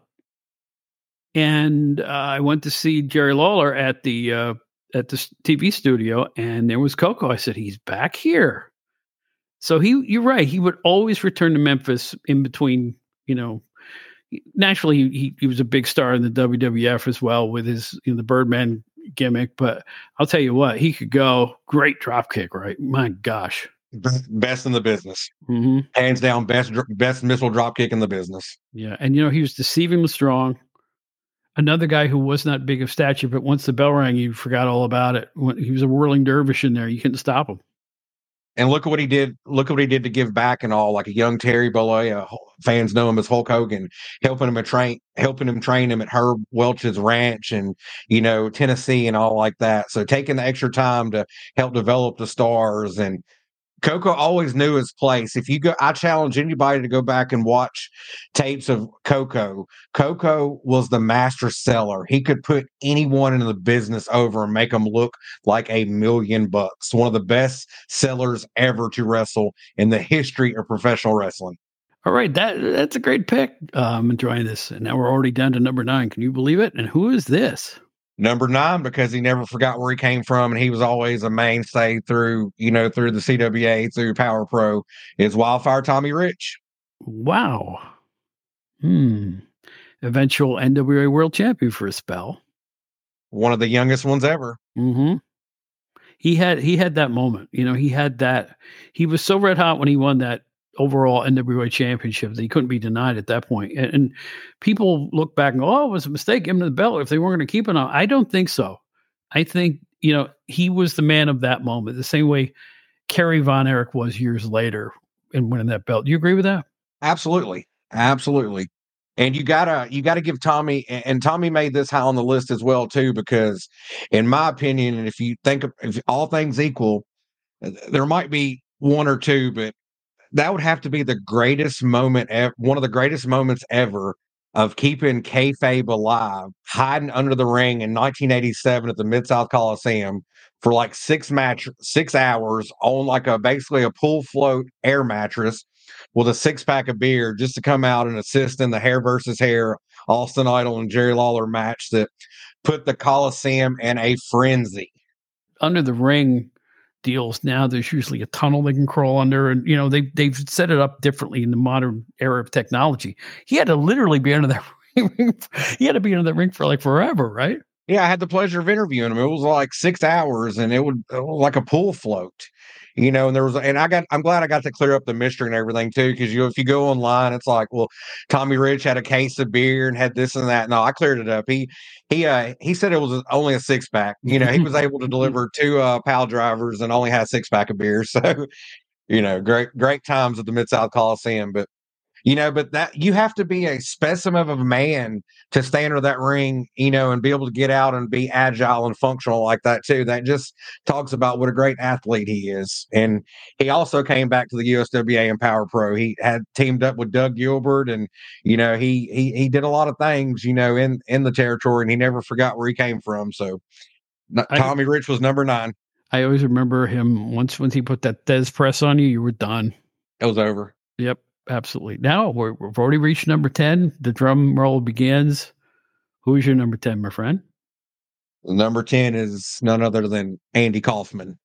and uh, I went to see Jerry Lawler at the. Uh, at the T V studio, and there was Koko. I said, he's back here. So he, you're right. He would always return to Memphis in between, you know, naturally he, he was a big star in the W W F as well with his, you know, the Birdman gimmick, but I'll tell you what, he could go great drop kick, right? My gosh. Best in the business. Mm-hmm. Hands down, best, best missile drop kick in the business. Yeah. And, you know, he was deceivingly strong. Another guy who was not big of stature, but once the bell rang, you forgot all about it. When he was a whirling dervish in there. You couldn't stop him. And look at what he did. Look at what he did to give back and all. Like a young Terry Bollea, fans know him as Hulk Hogan, helping him train, helping him train him at Herb Welch's ranch and you know Tennessee and all like that. So taking the extra time to help develop the stars. And Koko always knew his place. If you go, I challenge anybody to go back and watch tapes of Koko. Koko was the master seller. He could put anyone in the business over and make them look like a million bucks. One of the best sellers ever to wrestle in the history of professional wrestling. All right, that that's a great pick. Uh, I'm enjoying this. And now we're already down to number nine. Can you believe it? And who is this? Number nine, because he never forgot where he came from, and he was always a mainstay through, you know, through the C W A, through Power Pro, is Wildfire Tommy Rich. Wow. Hmm. Eventual N W A World Champion for a spell. One of the youngest ones ever. Mm-hmm. He had he had that moment. You know, he had that. He was so red hot when he won that overall N W A championship that he couldn't be denied at that point. And, and people look back and go, oh, it was a mistake giving him the belt if they weren't going to keep it on. I don't think so. I think, you know, he was the man of that moment, the same way Kerry Von Erich was years later in winning that belt. Do you agree with that? Absolutely. Absolutely. And you gotta, you gotta give Tommy, and Tommy made this high on the list as well too, because in my opinion, and if you think of if all things equal, there might be one or two, but that would have to be the greatest moment, ever, one of the greatest moments ever of keeping kayfabe alive, hiding under the ring in nineteen eighty-seven at the Mid-South Coliseum for like six match, six hours on like a basically a pool float air mattress with a six pack of beer just to come out and assist in the hair versus hair Austin Idol and Jerry Lawler match that put the Coliseum in a frenzy. Under the ring deals now, there's usually a tunnel they can crawl under, and you know they they've set it up differently in the modern era of technology. He had to literally be under that ring. He had to be under that ring for like forever, right? Yeah, I had the pleasure of interviewing him. It was like six hours, and it would it was like a pool float, you know. And there was, and I got, I'm glad I got to clear up the mystery and everything too, because you, if you go online, it's like, well, Tommy Rich had a case of beer and had this and that. No, I cleared it up. He, he, uh, he said it was only a six pack. You know, he was able to deliver two uh, pal drivers and only had a six pack of beer. So, you know, great, great times at the Mid-South Coliseum, but. You know, but that you have to be a specimen of a man to stay under that ring, you know, and be able to get out and be agile and functional like that too. That just talks about what a great athlete he is. And he also came back to the U S W A and Power Pro. He had teamed up with Doug Gilbert, and you know, he he he did a lot of things, you know, in in the territory, and he never forgot where he came from. So, I, Tommy Rich was number nine. I always remember him once once he put that Dez press on you, you were done. It was over. Yep, absolutely. Now we're, we've already reached number ten. The drum roll begins. Who's your number ten, my friend? Number ten is none other than Andy Kaufman.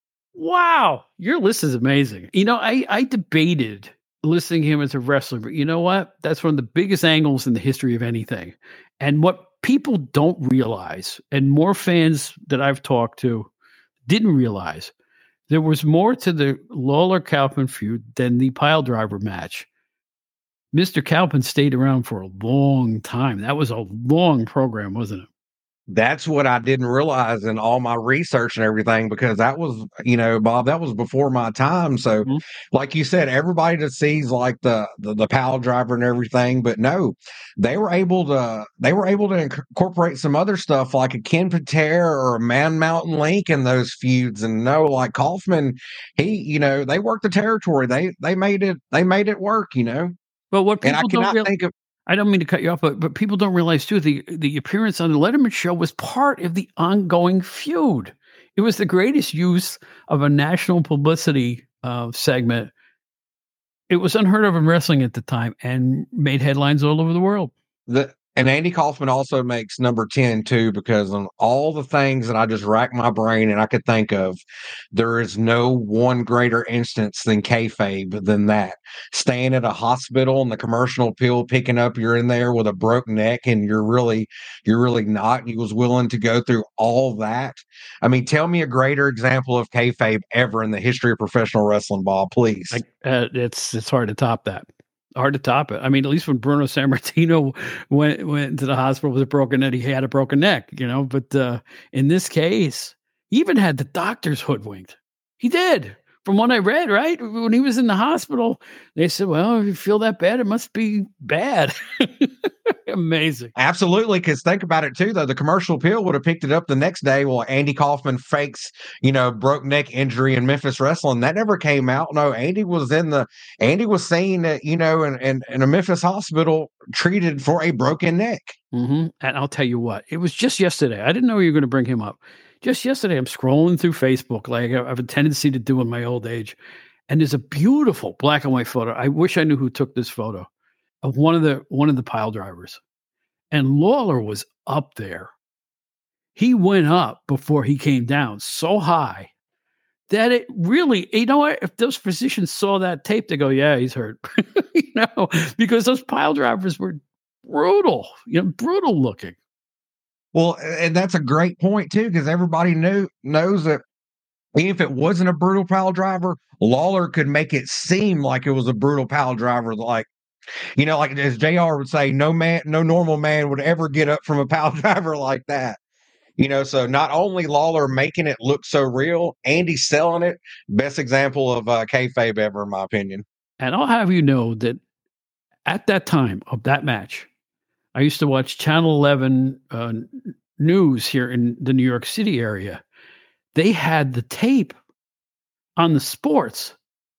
Wow, your list is amazing. You know, I, I debated listening to him as a wrestler, but you know what? That's one of the biggest angles in the history of anything. And what people don't realize, and more fans that I've talked to didn't realize, there was more to the Lawler-Kaufman feud than the pile driver match. Mister Kaufman stayed around for a long time. That was a long program, wasn't it? That's what I didn't realize in all my research and everything, because that was, you know, Bob, that was before my time. So, mm-hmm. like you said, everybody that sees like the, the the pile driver and everything, but no, they were able to they were able to incorporate some other stuff like a Ken Patera or a Man Mountain Link in those feuds. And no, like Kaufman, he, you know, they worked the territory. They they made it they made it work. You know. Well, what people and I cannot don't real- think of. I don't mean to cut you off, but, but people don't realize, too, the, the appearance on the Letterman show was part of the ongoing feud. It was the greatest use of a national publicity uh, segment. It was unheard of in wrestling at the time and made headlines all over the world. The, and Andy Kaufman also makes number ten, too, because on all the things that I just racked my brain and I could think of, there is no one greater instance than kayfabe than that. Staying at a hospital and the commercial pill picking up, you're in there with a broke neck and you're really, you're really not. He was willing to go through all that. I mean, tell me a greater example of kayfabe ever in the history of professional wrestling, Bob, please. I, uh, it's it's hard to top that. Hard to top it. I mean, at least when Bruno Sammartino went went to the hospital with a broken neck, he had a broken neck, you know. But uh, in this case, he even had the doctors hoodwinked. He did. From what I read, right? When he was in the hospital, they said, well, if you feel that bad, it must be bad. Amazing. Absolutely. Because think about it, too, though. The commercial pill would have picked it up the next day. Well, Andy Kaufman fakes, you know, broke neck injury in Memphis wrestling. That never came out. No, Andy was in the, Andy was seen, uh, you know, in, in, in a Memphis hospital treated for a broken neck. Mm-hmm. And I'll tell you what, it was just yesterday. I didn't know you were going to bring him up. Just yesterday, I'm scrolling through Facebook like I have a tendency to do in my old age. And there's a beautiful black and white photo. I wish I knew who took this photo of one of the one of the pile drivers. And Lawler was up there. He went up before he came down so high that it really, you know what? If those physicians saw that tape, they go, yeah, he's hurt. you know, because those pile drivers were brutal, you know, brutal looking. Well, and that's a great point, too, because everybody knew knows that even if it wasn't a brutal pile driver, Lawler could make it seem like it was a brutal pile driver. Like, you know, like as J R would say, no man, no normal man would ever get up from a pile driver like that. You know, so not only Lawler making it look so real, Andy selling it. Best example of uh, kayfabe ever, in my opinion. And I'll have you know that at that time of that match, I used to watch Channel eleven uh, news here in the New York City area. They had the tape on the sports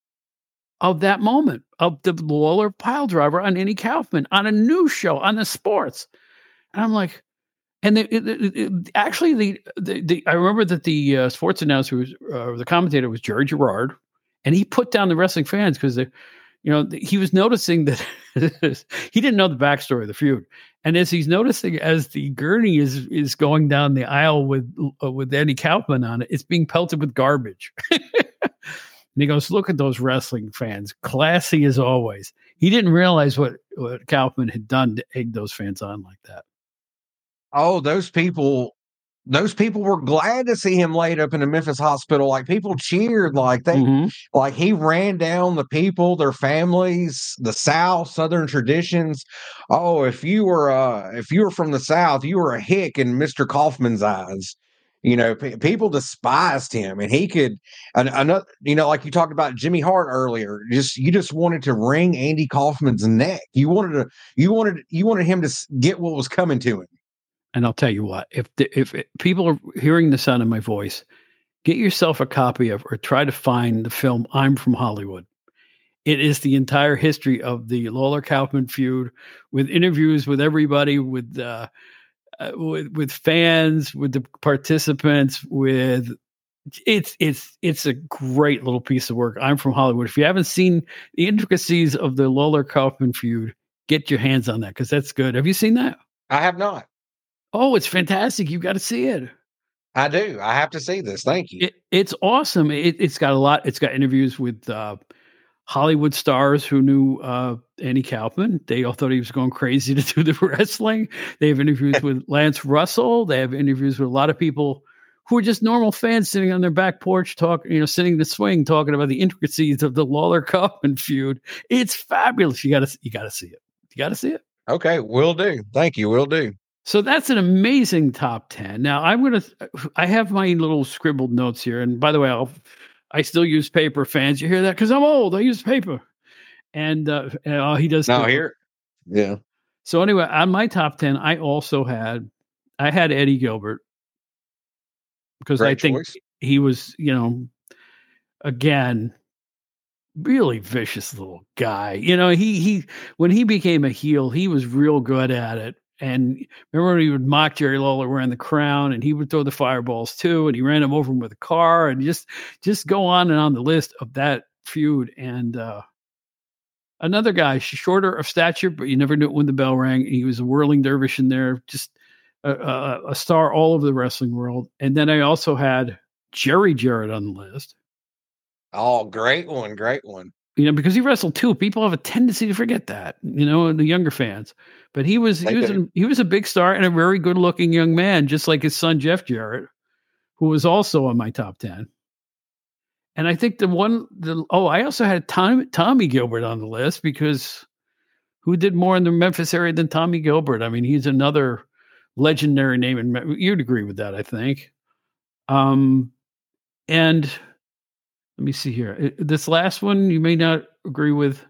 of that moment of the Lawler pile driver on Andy Kaufman on a news show on the sports. And I'm like, and the, it, it, it, actually the, the, the, I remember that the uh, sports announcer was, uh, the commentator was Jerry Gerard, and he put down the wrestling fans because they, you know, he was noticing that he didn't know the backstory of the feud. And as he's noticing, as the gurney is is going down the aisle with uh, with Andy Kaufman on it, it's being pelted with garbage. And he goes, look at those wrestling fans, classy as always. He didn't realize what, what Kaufman had done to egg those fans on like that. Oh, those people... Those people were glad to see him laid up in a Memphis hospital. Like people cheered, like they, mm-hmm. like he ran down the people, their families, the South, Southern traditions. Oh, if you were, uh, if you were from the South, you were a hick in Mister Kaufman's eyes. You know, p- people despised him, and he could. Another, you know, like you talked about Jimmy Hart earlier. Just you just wanted to wring Andy Kaufman's neck. You wanted to, you wanted, you wanted him to get what was coming to him. And I'll tell you what, if the, if people are hearing the sound of my voice, get yourself a copy of or try to find the film I'm From Hollywood. It is the entire history of the Lawler-Kaufman feud with interviews with everybody, with, uh, uh, with with fans, with the participants, with It's it's it's a great little piece of work. I'm from Hollywood. If you haven't seen the intricacies of the Lawler Kaufman feud, get your hands on that because that's good. Have you seen that? I have not. Oh, it's fantastic. You've got to see it. I do. I have to see this. Thank you. It, it's awesome. It, it's got a lot. It's got interviews with uh, Hollywood stars who knew uh, Andy Kaufman. They all thought he was going crazy to do the wrestling. They have interviews with Lance Russell. They have interviews with a lot of people who are just normal fans sitting on their back porch, talking, you know, sitting in the swing, talking about the intricacies of the Lawler Kaufman feud. It's fabulous. You got to, you got to see it. You got to see it. Okay, will do. Thank you. Will do. So that's an amazing top ten. Now I'm going to, I have my little scribbled notes here. And by the way, I'll, I still use paper, fans. You hear that? Cause I'm old. I use paper. And, uh, uh he does. Now here. Yeah. So anyway, on my top ten, I also had, I had Eddie Gilbert because Great I think choice. he was, you know, again, really vicious little guy. You know, he, he, when he became a heel, he was real good at it. And remember when he would mock Jerry Lawler wearing the crown and he would throw the fireballs too. And he ran him over with a car and just, just go on and on the list of that feud. And, uh, another guy, shorter of stature, but you never knew it when the bell rang. He was a whirling dervish in there, just a, a, a star all over the wrestling world. And then I also had Jerry Jarrett on the list. Oh, great one. Great one. You know, because he wrestled too. People have a tendency to forget that, you know, the younger fans. But he was he was a, he was a big star and a very good looking young man, just like his son Jeff Jarrett, who was also on my top ten. And I think the one, the oh, I also had Tom, Tommy Gilbert on the list because who did more in the Memphis area than Tommy Gilbert? I mean, he's another legendary name, and you'd agree with that, I think. Um, and let me see here. This last one you may not agree with.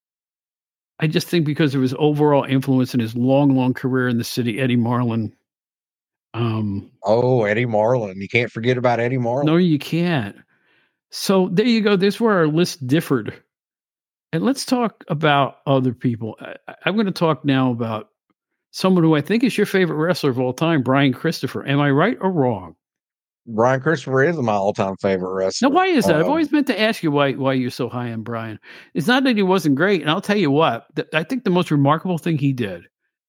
I just think because of his overall influence in his long, long career in the city, Eddie Marlin. Um, oh, Eddie Marlin. You can't forget about Eddie Marlin. No, you can't. So there you go. This is where our list differed. And let's talk about other people. I, I'm going to talk now about someone who I think is your favorite wrestler of all time, Brian Christopher. Am I right or wrong? Brian Christopher is my all-time favorite wrestler. Now, why is that? Um, I've always meant to ask you why why you're so high on Brian. It's not that he wasn't great, and I'll tell you what. Th- I think the most remarkable thing he did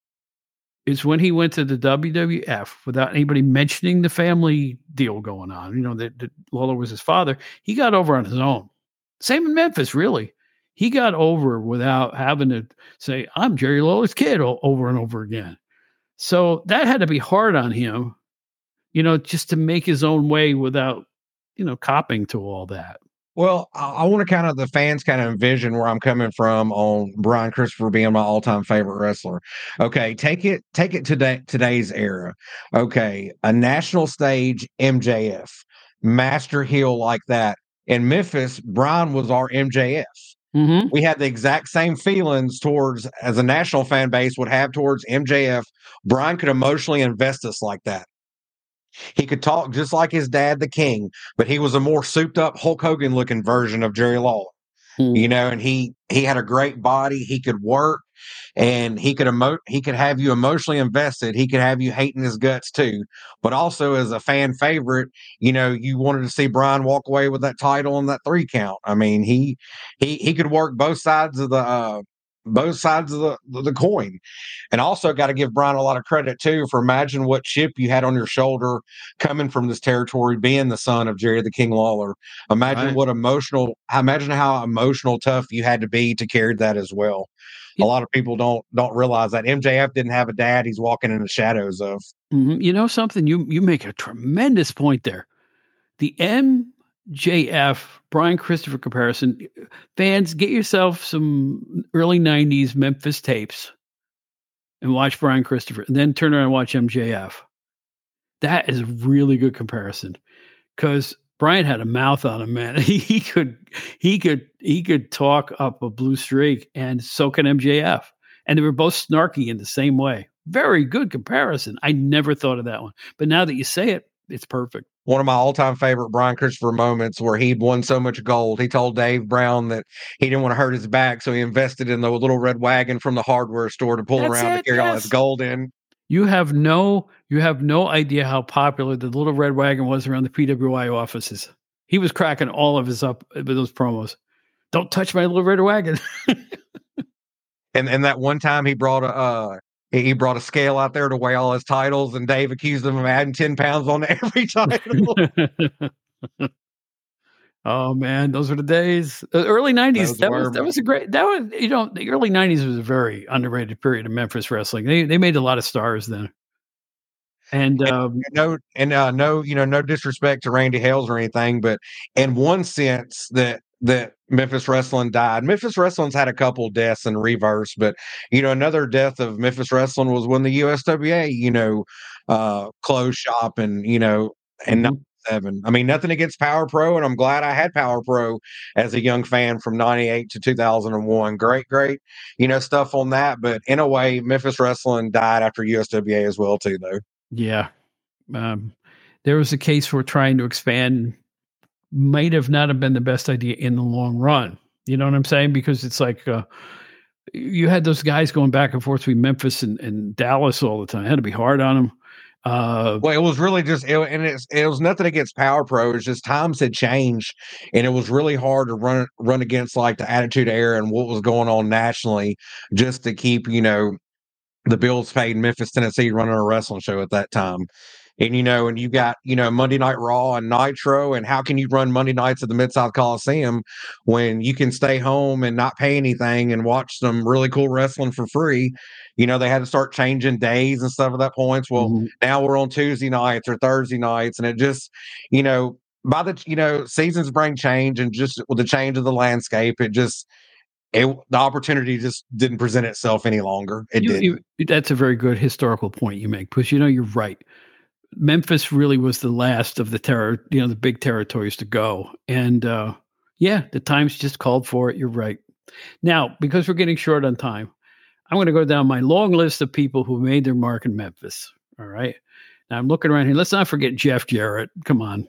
is when he went to the W W F without anybody mentioning the family deal going on. You know, that, that Lawler was his father. He got over on his own. Same in Memphis, really. He got over without having to say, I'm Jerry Lawler's kid o- over and over again. So that had to be hard on him, you know, just to make his own way without, you know, copping to all that. Well, I, I want to kind of the fans kind of envision where I'm coming from on Brian Christopher being my all-time favorite wrestler. Okay, take it take it to today, today's era. Okay, a national stage M J F, master heel like that. In Memphis, Brian was our M J F. Mm-hmm. We had the exact same feelings towards, as a national fan base would have towards M J F. Brian could emotionally invest us like that. He could talk just like his dad, the King, but he was a more souped up Hulk Hogan looking version of Jerry Lawler, mm. you know, and he, he had a great body. He could work and he could emo- he could have you emotionally invested. He could have you hating his guts too, but also as a fan favorite, you know, you wanted to see Brian walk away with that title and that three count. I mean, he, he, he could work both sides of the, uh, both sides of the, the, the coin. And also got to give Brian a lot of credit too for imagine what chip you had on your shoulder coming from this territory, being the son of Jerry the King Lawler. Imagine right. what emotional, imagine how emotional tough you had to be to carry that as well. Yeah. A lot of people don't don't realize that M J F didn't have a dad he's walking in the shadows of. Mm-hmm. You know something, you you make a tremendous point there. The M J F Brian Christopher comparison, fans, get yourself some early nineties Memphis tapes and watch Brian Christopher, and then turn around and watch M J F. That is a really good comparison because Brian had a mouth on him, man. He, he could he could he could talk up a blue streak, and so can M J F. And they were both snarky in the same way. Very good comparison. I never thought of that one, but now that you say it, it's perfect. One of my all-time favorite Brian Christopher moments where he'd won so much gold. He told Dave Brown that he didn't want to hurt his back, so he invested in the little red wagon from the hardware store to pull That's around it, to carry yes. all his gold in. You have no you have no idea how popular the Little Red Wagon was around the P W I offices. He was cracking all of his up with those promos. Don't touch my Little Red Wagon. and and that one time he brought a uh, he brought a scale out there to weigh all his titles, and Dave accused him of adding ten pounds on every title. Oh man, those were the days. The early nineties. That were, was that was a great. That was you know the early nineties was a very underrated period of Memphis wrestling. They they made a lot of stars then. And, um, and no, and uh, no, you know, no disrespect to Randy Hales or anything, but in one sense that that Memphis Wrestling died. Memphis Wrestling's had a couple deaths in reverse, but you know, another death of Memphis Wrestling was when the U S W A, you know, uh, closed shop and you know, and mm-hmm. ninety-seven. I mean, nothing against Power Pro, and I'm glad I had Power Pro as a young fan from ninety-eight to two thousand one. Great, great, you know, stuff on that. But in a way, Memphis Wrestling died after U S W A as well, too, though. Yeah. Um, there was a case where trying to expand might have not have been the best idea in the long run. You know what I'm saying? Because it's like uh, you had those guys going back and forth between Memphis and, and Dallas all the time. It had to be hard on them. Uh, well, it was really just, it, and it's, it was nothing against Power Pro. It's just times had changed, and it was really hard to run run against like the Attitude Era and what was going on nationally, just to keep you know the bills paid in Memphis, Tennessee, running a wrestling show at that time. And, you know, and you got, you know, Monday Night Raw and Nitro. And how can you run Monday nights at the Mid-South Coliseum when you can stay home and not pay anything and watch some really cool wrestling for free? You know, they had to start changing days and stuff at that point. Well, mm-hmm. now we're on Tuesday nights or Thursday nights. And it just, you know, by the, you know, seasons bring change, and just with the change of the landscape, it just, It, the opportunity just didn't present itself any longer. It you, did. You, that's a very good historical point you make, because, you know, you're right. Memphis really was the last of the terror, you know, the big territories to go. And uh, yeah, the times just called for it. You're right. Now, because we're getting short on time, I'm going to go down my long list of people who made their mark in Memphis. All right. Now I'm looking around here. Let's not forget Jeff Jarrett. Come on.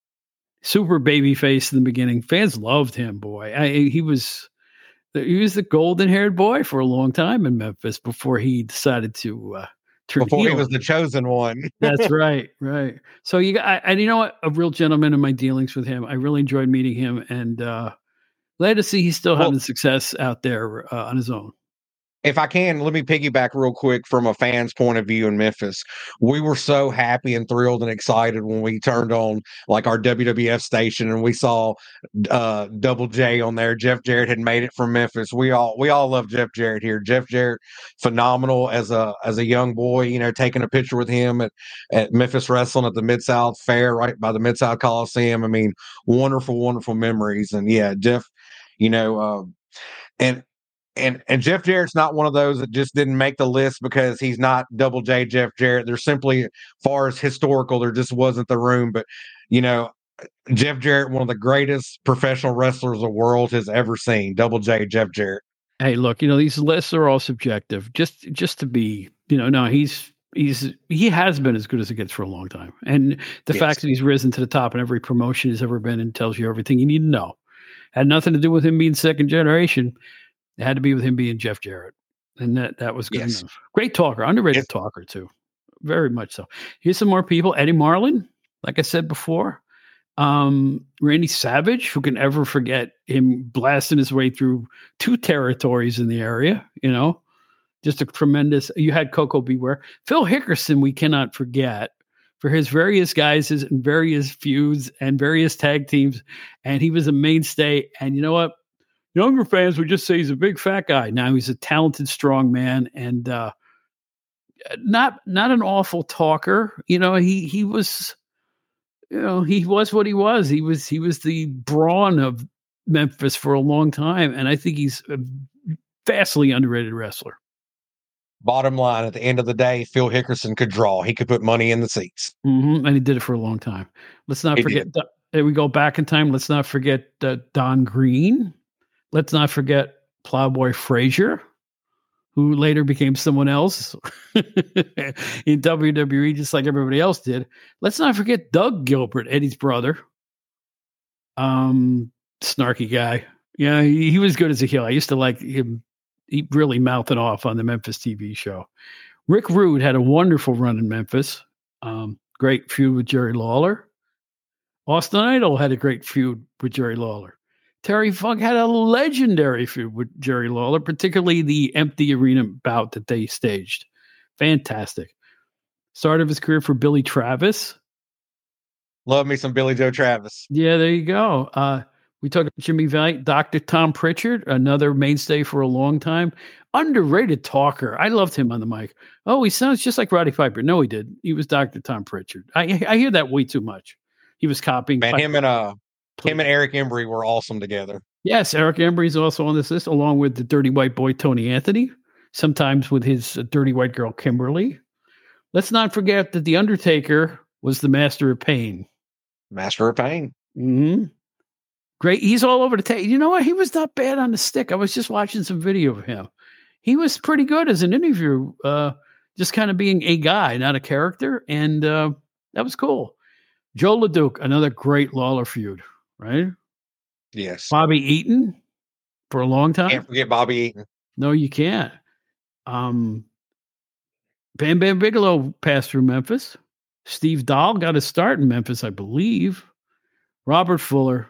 Super baby face in the beginning. Fans loved him, boy. I, he was... He was the golden-haired boy for a long time in Memphis before he decided to uh, turn Before heel. He was the chosen one. That's right, right. So you got, I, and you know what? A real gentleman in my dealings with him. I really enjoyed meeting him, and uh, glad to see he's still well, having success out there uh, on his own. If I can, let me piggyback real quick from a fan's point of view in Memphis. We were so happy and thrilled and excited when we turned on like our W W F station and we saw uh, Double J on there. Jeff Jarrett had made it from Memphis. We all we all love Jeff Jarrett here. Jeff Jarrett, phenomenal as a as a young boy. You know, taking a picture with him at, at Memphis Wrestling at the Mid-South Fair, right by the Mid-South Coliseum. I mean, wonderful, wonderful memories. And yeah, Jeff, you know, uh, and. And and Jeff Jarrett's not one of those that just didn't make the list because he's not Double J Jeff Jarrett. There's simply, as far as historical, there just wasn't the room. But, you know, Jeff Jarrett, one of the greatest professional wrestlers the world has ever seen. Double J Jeff Jarrett. Hey, look, you know, these lists are all subjective. Just just to be, you know, no, he's he's he has been as good as it gets for a long time. And the yes. fact that he's risen to the top in every promotion he's ever been in tells you everything you need to know. Had nothing to do with him being second generation. It had to be with him being Jeff Jarrett. And that, that was good yes. enough. Great talker, underrated yes. talker, too. Very much so. Here's some more people. Eddie Marlin, like I said before. Um, Randy Savage, who can ever forget him blasting his way through two territories in the area, you know. Just a tremendous, you had Coco Beware. Phil Hickerson, we cannot forget, for his various guises and various feuds and various tag teams. And he was a mainstay. And you know what? Younger fans would just say he's a big fat guy. Now he's a talented, strong man, and uh, not not an awful talker. You know, he he was, you know, he was what he was. He was he was the brawn of Memphis for a long time, and I think he's a vastly underrated wrestler. Bottom line, at the end of the day, Phil Hickerson could draw. He could put money in the seats, mm-hmm, and he did it for a long time. Let's not he forget. There we go back in time. Let's not forget uh, Don Green. Let's not forget Plowboy Frazier, who later became someone else in W W E, just like everybody else did. Let's not forget Doug Gilbert, Eddie's brother. Um, snarky guy. Yeah, he, he was good as a heel. I used to like him. He really mouthed it off on the Memphis T V show. Rick Rude had a wonderful run in Memphis. Um, great feud with Jerry Lawler. Austin Idol had a great feud with Jerry Lawler. Terry Funk had a legendary feud with Jerry Lawler, particularly the empty arena bout that they staged. Fantastic. Start of his career for Billy Travis. Love me some Billy Joe Travis. Yeah, there you go. Uh, we talked about Jimmy Valiant, Doctor Tom Pritchard, another mainstay for a long time. Underrated talker. I loved him on the mic. Oh, he sounds just like Roddy Piper. No, he did. He was Doctor Tom Pritchard. I I hear that way too much. He was copying. Man, Piper. him and uh, him and Eric Embry were awesome together. Yes, Eric Embry is also on this list, along with the dirty white boy Tony Anthony. Sometimes with his uh, dirty white girl Kimberly. Let's not forget that the Undertaker was the Master of Pain. Master of Pain. Mm-hmm. Great. He's all over the tape. You know what? He was not bad on the stick. I was just watching some video of him. He was pretty good as an interview, uh, just kind of being a guy, not a character. And uh, that was cool. Joe LeDuc, another great Lawler feud, right? Yes. Bobby Eaton for a long time. Can't forget Bobby Eaton. No, you can't. Um, Bam Bam Bigelow passed through Memphis. Steve Dahl got his start in Memphis, I believe. Robert Fuller.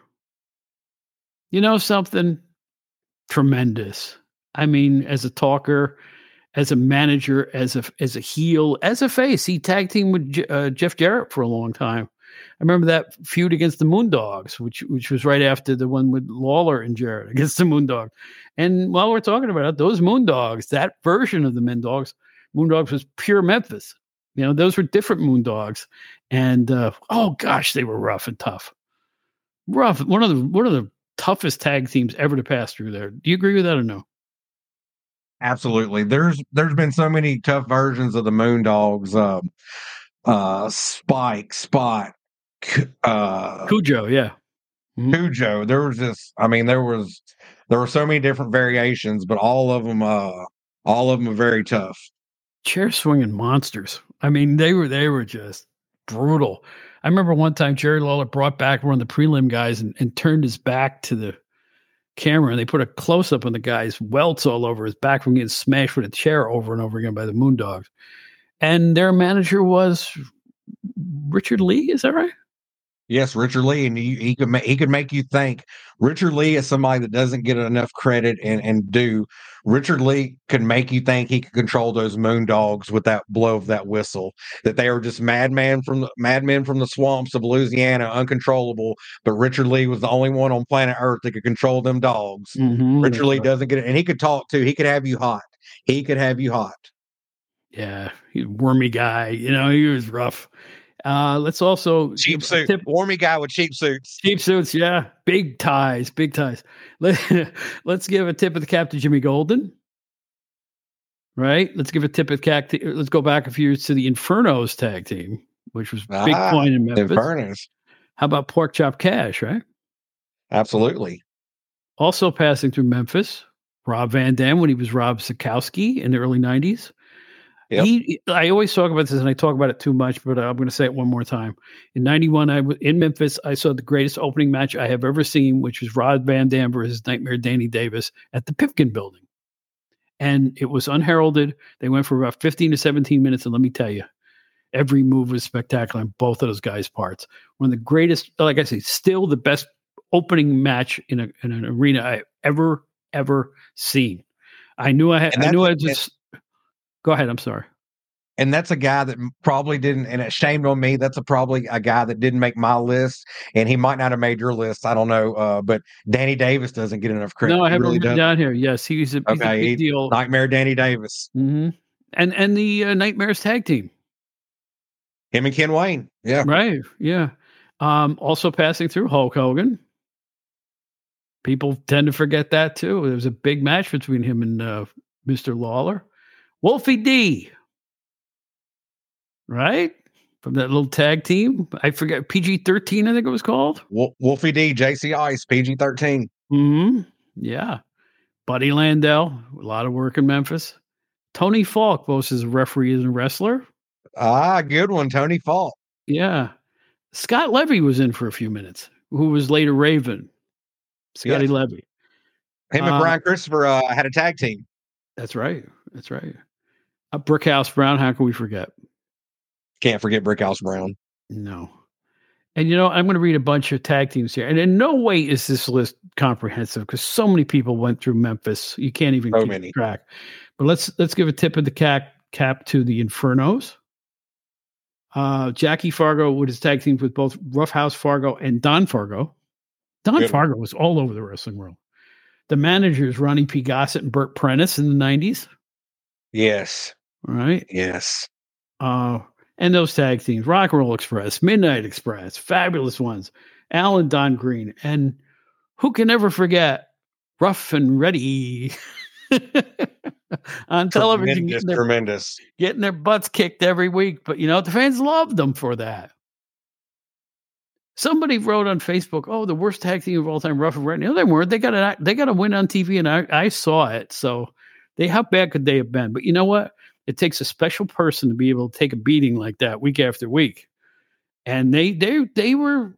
You know something? Tremendous. I mean, as a talker, as a manager, as a as a heel, as a face, he tag teamed with J- uh, Jeff Jarrett for a long time. I remember that feud against the Moondogs, which which was right after the one with Lawler and Jarrett against the Moondogs. And while we're talking about it, those Moondogs, that version of the Moondogs, Moondogs was pure Memphis. You know, those were different Moondogs, and uh, oh gosh, they were rough and tough. Rough. One of the one of the toughest tag teams ever to pass through there. Do you agree with that or no? Absolutely. There's there's been so many tough versions of the Moondogs. Uh, uh, Spike, Spot, uh, Cujo, yeah. Mm-hmm. Cujo. There was just, I mean, there was there were so many different variations, but all of them, uh, all of them are very tough. Chair swinging monsters. I mean, they were they were just brutal. I remember one time Jerry Lawler brought back one of the prelim guys and, and turned his back to the camera, and they put a close up on the guy's welts all over his back from getting smashed with a chair over and over again by the Moondogs. And their manager was Richard Lee. Is that right? Yes, Richard Lee, and he, he could ma- he could make you think. Richard Lee is somebody that doesn't get enough credit and and due. Richard Lee could make you think he could control those Moondogs with that blow of that whistle. That they were just madman from the madmen from the swamps of Louisiana, uncontrollable. But Richard Lee was the only one on planet Earth that could control them dogs. Mm-hmm, Richard Lee right. doesn't get it, and he could talk too. He could have you hot. He could have you hot. Yeah, he's a wormy guy. You know, he was rough. Uh, let's also cheap suit, tip, wormy guy with cheap suits, cheap suits. Yeah, big ties, big ties. Let, let's give a tip of the cap to Jimmy Golden. Right. Let's give a tip of the cap. To, let's go back a few years to the Infernos tag team, which was ah, big point in Memphis. Infernos. How about Pork Chop Cash? Right. Absolutely. Also passing through Memphis, Rob Van Dam when he was Rob Sikowski in the early nineties. Yep. He, I always talk about this, and I talk about it too much, but I'm going to say it one more time. In ninety-one, I was in Memphis. I saw the greatest opening match I have ever seen, which was Rob Van Dam versus Nightmare Danny Davis at the Pipkin Building, and it was unheralded. They went for about fifteen to seventeen minutes, and let me tell you, every move was spectacular on both of those guys' parts. One of the greatest, like I say, still the best opening match in a in an arena I've ever ever seen. I knew I had. I knew I just. Go ahead. I'm sorry. And that's a guy that probably didn't, and it's shamed on me. That's a probably a guy that didn't make my list, and he might not have made your list. I don't know. Uh, but Danny Davis doesn't get enough credit. No, I have really him down here. Yes, he's a, he's okay, a big he, deal. Nightmare Danny Davis. Mm-hmm. And and the uh, Nightmares tag team. Him and Ken Wayne. Yeah. Right. Yeah. Um, also passing through Hulk Hogan. People tend to forget that too. There was a big match between him and uh, Mister Lawler. Wolfie D, right? From that little tag team. I forget, P G thirteen, I think it was called. Wolf, Wolfie D, J C Ice, P G thirteen. Mm-hmm. Yeah. Buddy Landell, a lot of work in Memphis. Tony Falk, both as a referee and a wrestler. Ah, good one, Tony Falk. Yeah. Scott Levy was in for a few minutes, who was later Raven. Scotty yes. Levy. Him and uh, Brian Christopher uh, had a tag team. That's right. That's right. Uh, Brickhouse Brown, how can we forget? Can't forget Brickhouse Brown. No. And, you know, I'm going to read a bunch of tag teams here. And in no way is this list comprehensive because so many people went through Memphis. You can't even So keep many. track. But let's let's give a tip of the cap, cap to the Infernos. Uh, Jackie Fargo with his tag teams with both Roughhouse Fargo and Don Fargo. Don Good. Fargo was all over the wrestling world. The managers, Ronnie P. Gossett and Burt Prentice in the nineties. Yes. All right. Yes. Uh, and those tag teams, Rock and Roll Express, Midnight Express, fabulous ones, Alan Don Green, and who can ever forget Rough and Ready on television, Tremendous, getting their, tremendous. getting their butts kicked every week. But, you know, the fans loved them for that. Somebody wrote on Facebook, oh, the worst tag team of all time, Rough and Ready. No, they weren't. They got a, they got a win on T V, and I, I saw it. So they, how bad could they have been? But you know what? It takes a special person to be able to take a beating like that week after week. And they they they were,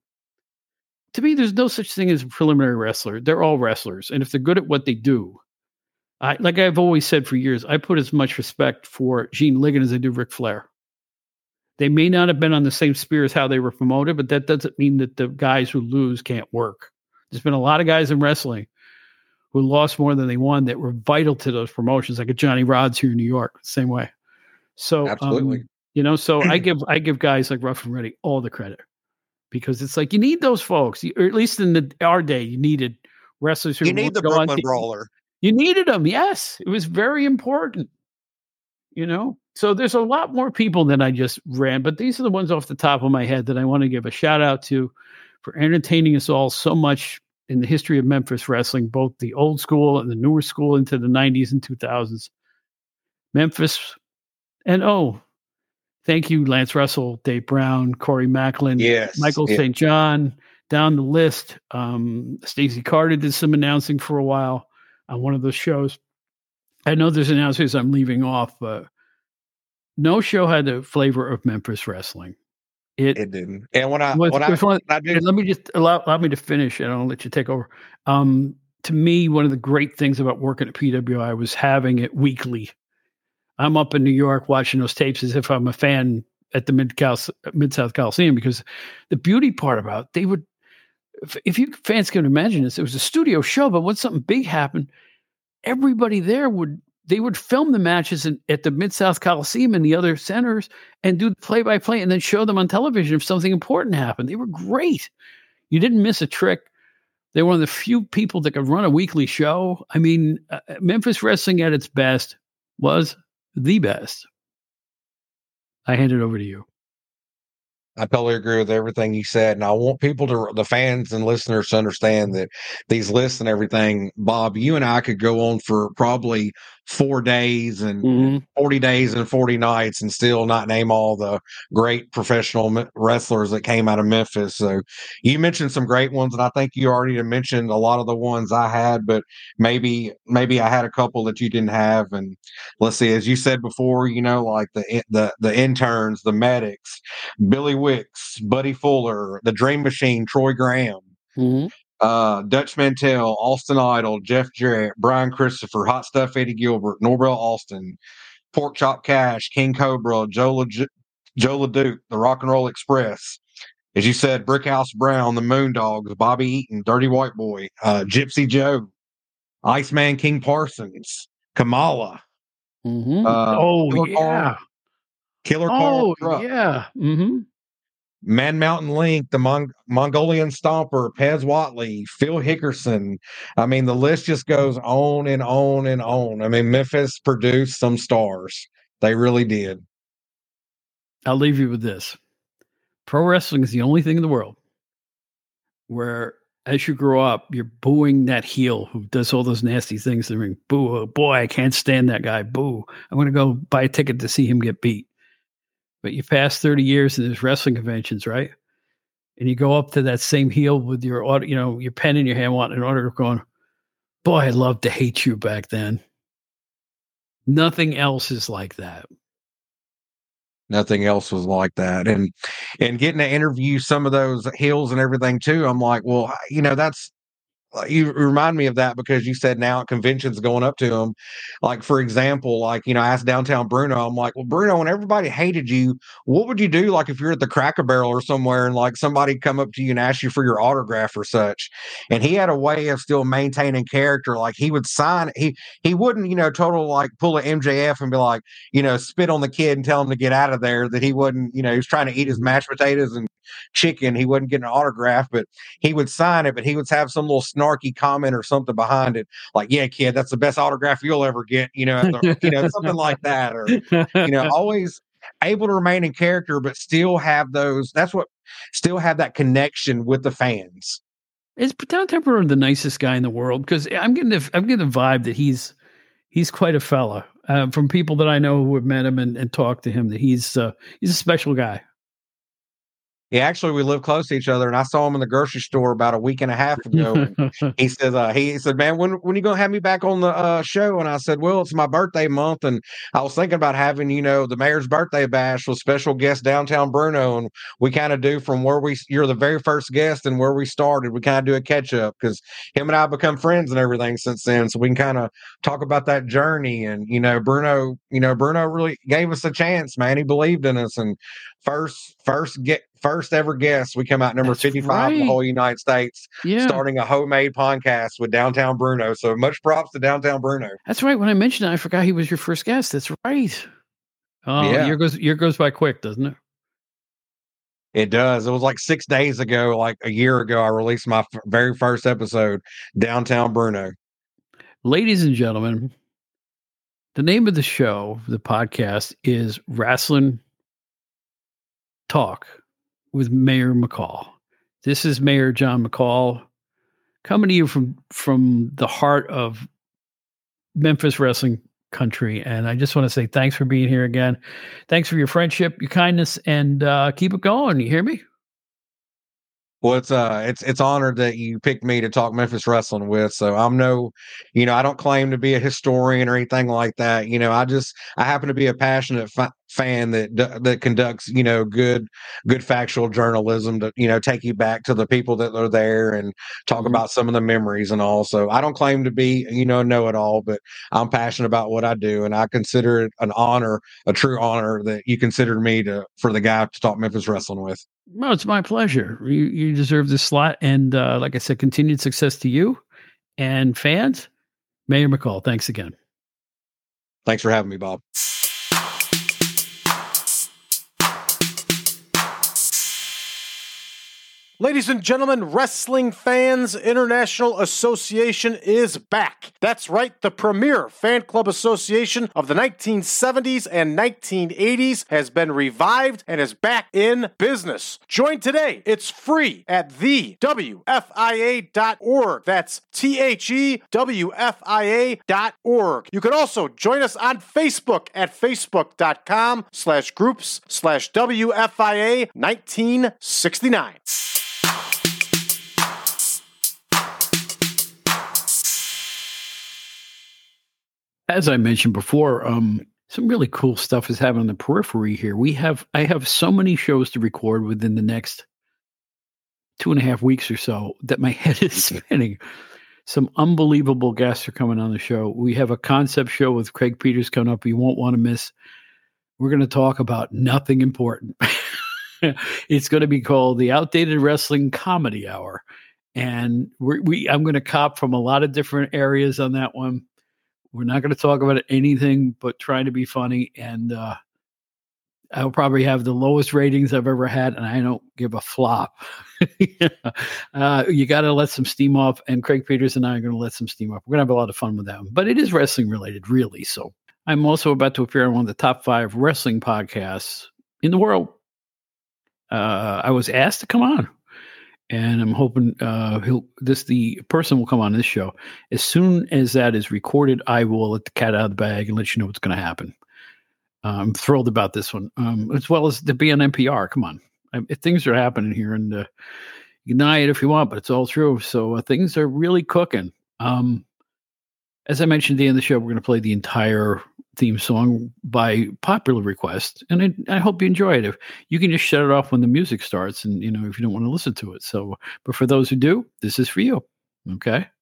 to me, there's no such thing as a preliminary wrestler. They're all wrestlers. And if they're good at what they do, I like I've always said for years, I put as much respect for Gene Ligon as I do Ric Flair. They may not have been on the same spear as how they were promoted, but that doesn't mean that the guys who lose can't work. There's been a lot of guys in wrestling who lost more than they won that were vital to those promotions, like a Johnny Rods here in New York, same way. So, Absolutely. um, you know, so I give I give guys like Rough and Ready all the credit because it's like you need those folks, or at least in the our day, you needed wrestlers who You need the go on Brooklyn T V. Brawler. You needed them, yes. It was very important, you know. So there's a lot more people than I just ran, but these are the ones off the top of my head that I want to give a shout out to for entertaining us all so much in the history of Memphis wrestling, both the old school and the newer school into the nineties and two thousands. Memphis, and oh, thank you, Lance Russell, Dave Brown, Corey Macklin, Yes. Michael yes. Saint John, down the list. Um, Stacey Carter did some announcing for a while on one of those shows. I know there's announcers I'm leaving off, but no show had the flavor of Memphis wrestling. It, It didn't. And when I was, when it I, was one, I do, and let me just allow, allow me to finish, and I'll let you take over. Um, to me, one of the great things about working at P W I was having it weekly. I'm up in New York watching those tapes as if I'm a fan at the Mid Mid-South Coliseum, because the beauty part about it, they would, if, if you fans can imagine this, it was a studio show, but when something big happened, everybody there would, they would film the matches in, at the Mid-South Coliseum and the other centers and do the play-by-play and then show them on television if something important happened. They were great. You didn't miss a trick. They were one of the few people that could run a weekly show. I mean, uh, Memphis wrestling at its best was the best. I hand it over to you. I totally agree with everything you said. And I want people to, the fans and listeners, to understand that these lists and everything, Bob, you and I could go on for probably four days and Mm-hmm. forty days and forty nights and still not name all the great professional wrestlers that came out of Memphis. So you mentioned some great ones, and I think you already mentioned a lot of the ones I had, but maybe, maybe I had a couple that you didn't have. And let's see, as you said before, you know, like the, the, the interns, the medics, Billy Wicks, Buddy Fuller, the Dream Machine, Troy Graham, Mm-hmm. uh, Dutch Mantell, Austin Idol, Jeff Jarrett, Brian Christopher, Hot Stuff Eddie Gilbert, Norbert Austin, Pork Chop Cash, King Cobra, Joe, Le- Joe LeDuc, the Rock and Roll Express. As you said, Brickhouse Brown, the Moondogs, Bobby Eaton, Dirty White Boy, uh, Gypsy Joe, Iceman King Parsons, Kamala. Mm-hmm. Uh, oh, Killer yeah. Carl, Killer Oh, Carl Truck, yeah. Mm-hmm. Man Mountain Link, the Mon- Mongolian Stomper, Pez Watley, Phil Hickerson. I mean, the list just goes on and on and on. I mean, Memphis produced some stars. They really did. I'll leave you with this. Pro wrestling is the only thing in the world where, as you grow up, you're booing that heel who does all those nasty things in the ring. Boo, oh, boy, I can't stand that guy. Boo. I'm going to go buy a ticket to see him get beat. But you pass thirty years in these wrestling conventions, right? And you go up to that same heel with your, you know, your pen in your hand, wanting an autograph, going, boy, I loved to hate you back then. Nothing else is like that. Nothing else was like that. And and getting to interview some of those heels and everything too, I'm like, well, you know, that's you remind me of that because you said now at conventions going up to him, like for example, like you know, I asked Downtown Bruno, I'm like, well, Bruno, when everybody hated you, what would you do like if you're at the Cracker Barrel or somewhere and like somebody come up to you and ask you for your autograph or such? And he had a way of still maintaining character. Like he would sign, he he wouldn't you know total like pull an M J F and be like you know spit on the kid and tell him to get out of there. That he wouldn't you know he was trying to eat his mashed potatoes and chicken. He wasn't getting an autograph, but he would sign it. But he would have some little snarky comment or something behind it, like, "Yeah, kid, that's the best autograph you'll ever get." You know, the, you know, something like that, or you know, always able to remain in character, but still have those. That's what still have that connection with the fans. Is Downtown Bruno the nicest guy in the world? Because I'm getting the I'm getting the vibe that he's he's quite a fella uh, from people that I know who have met him and, and talked to him. That he's uh, he's a special guy. Yeah, actually, we live close to each other, and I saw him in the grocery store about a week and a half ago. he said, uh, "He said, man, when when are you gonna have me back on the uh, show?" And I said, "Well, it's my birthday month, and I was thinking about having, you know, the mayor's birthday bash with special guest Downtown Bruno, and we kind of do from where we you're the very first guest and where we started. We kind of do a catch up because him and I have become friends and everything since then, so we can kind of talk about that journey. And you know, Bruno, you know, Bruno really gave us a chance, man. He believed in us, and first first get." First ever guest, we come out number That's fifty-five right. in the whole United States, yeah. starting a homemade podcast with Downtown Bruno. So much props to Downtown Bruno. That's right. When I mentioned it, I forgot he was your first guest. That's right. Oh, yeah. year goes year goes by quick, doesn't it? It does. It was like six days ago, like a year ago, I released my f- very first episode, Downtown Bruno. Ladies and gentlemen, the name of the show, the podcast, is Wrestling Talk with Mayor McCall. This is Mayor John McCall coming to you from, from the heart of Memphis wrestling country. And I just want to say thanks for being here again. Thanks for your friendship, your kindness, and uh, keep it going. You hear me? Well, it's uh, it's it's honored that you picked me to talk Memphis wrestling with. So I'm no, you know, I don't claim to be a historian or anything like that. You know, I just I happen to be a passionate fa- fan that that conducts, you know, good good factual journalism to you know take you back to the people that are there and talk mm-hmm. about some of the memories and all. So I don't claim to be, you know, know it all, but I'm passionate about what I do, and I consider it an honor, a true honor that you considered me to for the guy to talk Memphis wrestling with. Well, it's my pleasure. You you deserve this slot. And uh, like I said, continued success to you and fans. Mayor McCall, thanks again. Thanks for having me, Bob. Ladies and gentlemen, Wrestling Fans International Association is back. That's right, the premier fan club association of the nineteen seventies and nineteen eighties has been revived and is back in business. Join today. It's free at the W F I A dot org. That's T H E W F I A dot org. You can also join us on Facebook at facebook.com slash groups slash WFIA 1969. As I mentioned before, um, some really cool stuff is happening on the periphery here. We have, I have so many shows to record within the next two and a half weeks or so that my head is spinning. Some unbelievable guests are coming on the show. We have a concept show with Craig Peters coming up you won't want to miss. We're going to talk about nothing important. It's going to be called the Outdated Wrestling Comedy Hour. And we're, we, I'm going to cop from a lot of different areas on that one. We're not going to talk about anything but trying to be funny. And uh, I'll probably have the lowest ratings I've ever had, and I don't give a flop. uh, you got to let some steam off, and Craig Peters and I are going to let some steam off. We're going to have a lot of fun with that one. But it is wrestling related, really. So I'm also about to appear on one of the top five wrestling podcasts in the world. Uh, I was asked to come on. And I'm hoping uh, he'll this the person will come on this show. As soon as that is recorded, I will let the cat out of the bag and let you know what's going to happen. I'm thrilled about this one, um, as well as to be on N P R. Come on. I, things are happening here, and uh, you deny it if you want, but it's all true. So uh, things are really cooking. Um, as I mentioned at the end of the show, we're going to play the entire theme song by popular request, and I, I hope you enjoy it. If you can just shut it off when the music starts, and you know if you don't want to listen to it. So, but for those who do, this is for you. Okay.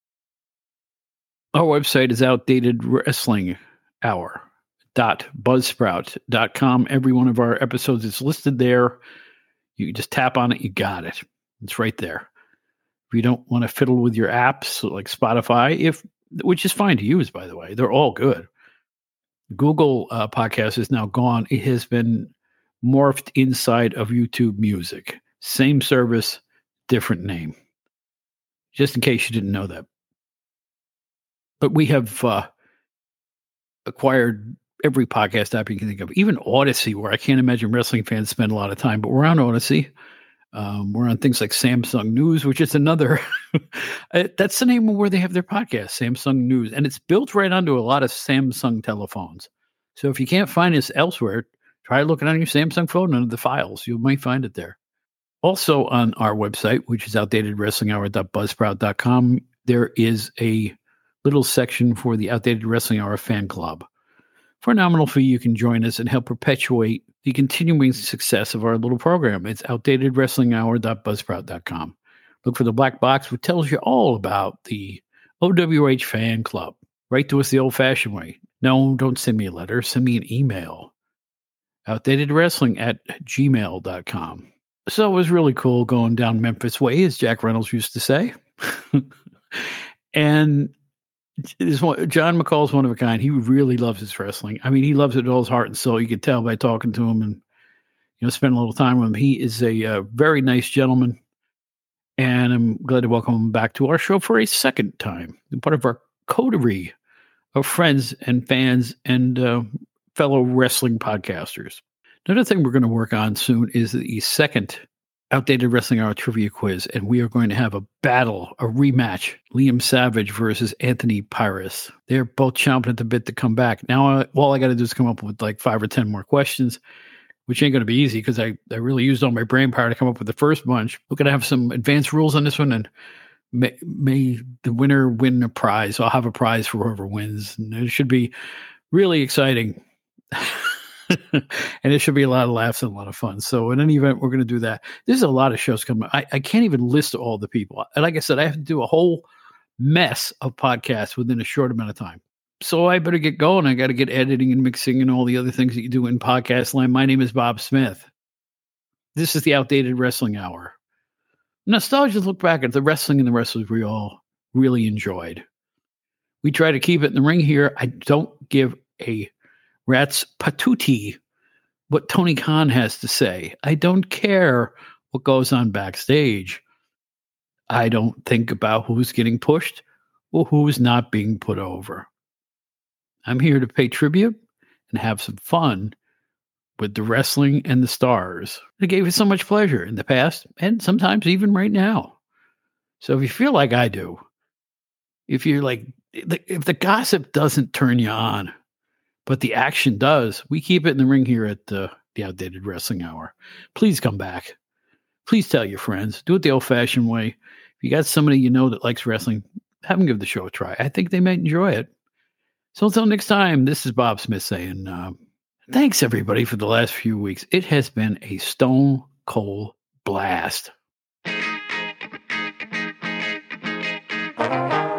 Our website is outdated wrestling hour dot buzzsprout dot com. Every one of our episodes is listed there. You can just tap on it. You got it. It's right there. If you don't want to fiddle with your apps like Spotify, if which is fine to use, by the way, they're all good. Google uh, Podcast is now gone. It has been morphed inside of YouTube Music. Same service, different name. Just in case you didn't know that. But we have uh, acquired every podcast app you can think of, even Odyssey, where I can't imagine wrestling fans spend a lot of time, but we're on Odyssey. Um, we're on things like Samsung News, which is another, that's the name of where they have their podcast, Samsung News. And it's built right onto a lot of Samsung telephones. So if you can't find us elsewhere, try looking on your Samsung phone under the files. You might find it there. Also on our website, which is outdated wrestling hour dot buzzsprout dot com, there is a little section for the Outdated Wrestling Hour fan club. For a nominal fee, you can join us and help perpetuate the continuing success of our little program. It's outdated wrestling hour dot buzzsprout dot com. Look for the black box, which tells you all about the O W H fan club. Write to us the old-fashioned way. No, don't send me a letter. Send me an email. outdated wrestling at gmail dot com. So it was really cool going down Memphis way, as Jack Reynolds used to say. And one, John McCall is one of a kind. He really loves his wrestling. I mean, he loves it with all his heart and soul. You could tell by talking to him and, you know, spend a little time with him. He is a uh, very nice gentleman, and I'm glad to welcome him back to our show for a second time. Part of our coterie of friends and fans and uh, fellow wrestling podcasters. Another thing we're going to work on soon is the second Outdated Wrestling Hour trivia quiz, and we are going to have a battle, a rematch, Liam Savage versus Anthony Pyrus. They're both chomping at the bit to come back. Now, uh, all I got to do is come up with like five or ten more questions, which ain't going to be easy because I, I really used all my brain power to come up with the first bunch. We're going to have some advanced rules on this one, and may, may the winner win a prize. I'll have a prize for whoever wins, and it should be really exciting. And it should be a lot of laughs and a lot of fun. So in any event, we're going to do that. There's a lot of shows coming. I, I can't even list all the people. And like I said, I have to do a whole mess of podcasts within a short amount of time. So I better get going. I got to get editing and mixing and all the other things that you do in podcast land. My name is Bob Smith. This is the Outdated Wrestling Hour. Nostalgia look back at the wrestling and the wrestlers we all really enjoyed. We try to keep it in the ring here. I don't give a rat's patootie what Tony Khan has to say. I don't care what goes on backstage. I don't think about who's getting pushed or who's not being put over. I'm here to pay tribute and have some fun with the wrestling and the stars. It gave us so much pleasure in the past and sometimes even right now. So if you feel like I do, if you're like, if the gossip doesn't turn you on, but the action does, we keep it in the ring here at the, the Outdated Wrestling Hour. Please come back. Please tell your friends. Do it the old-fashioned way. If you got somebody you know that likes wrestling, have them give the show a try. I think they might enjoy it. So until next time, this is Bob Smith saying, uh, thanks, everybody, for the last few weeks. It has been a stone-cold blast.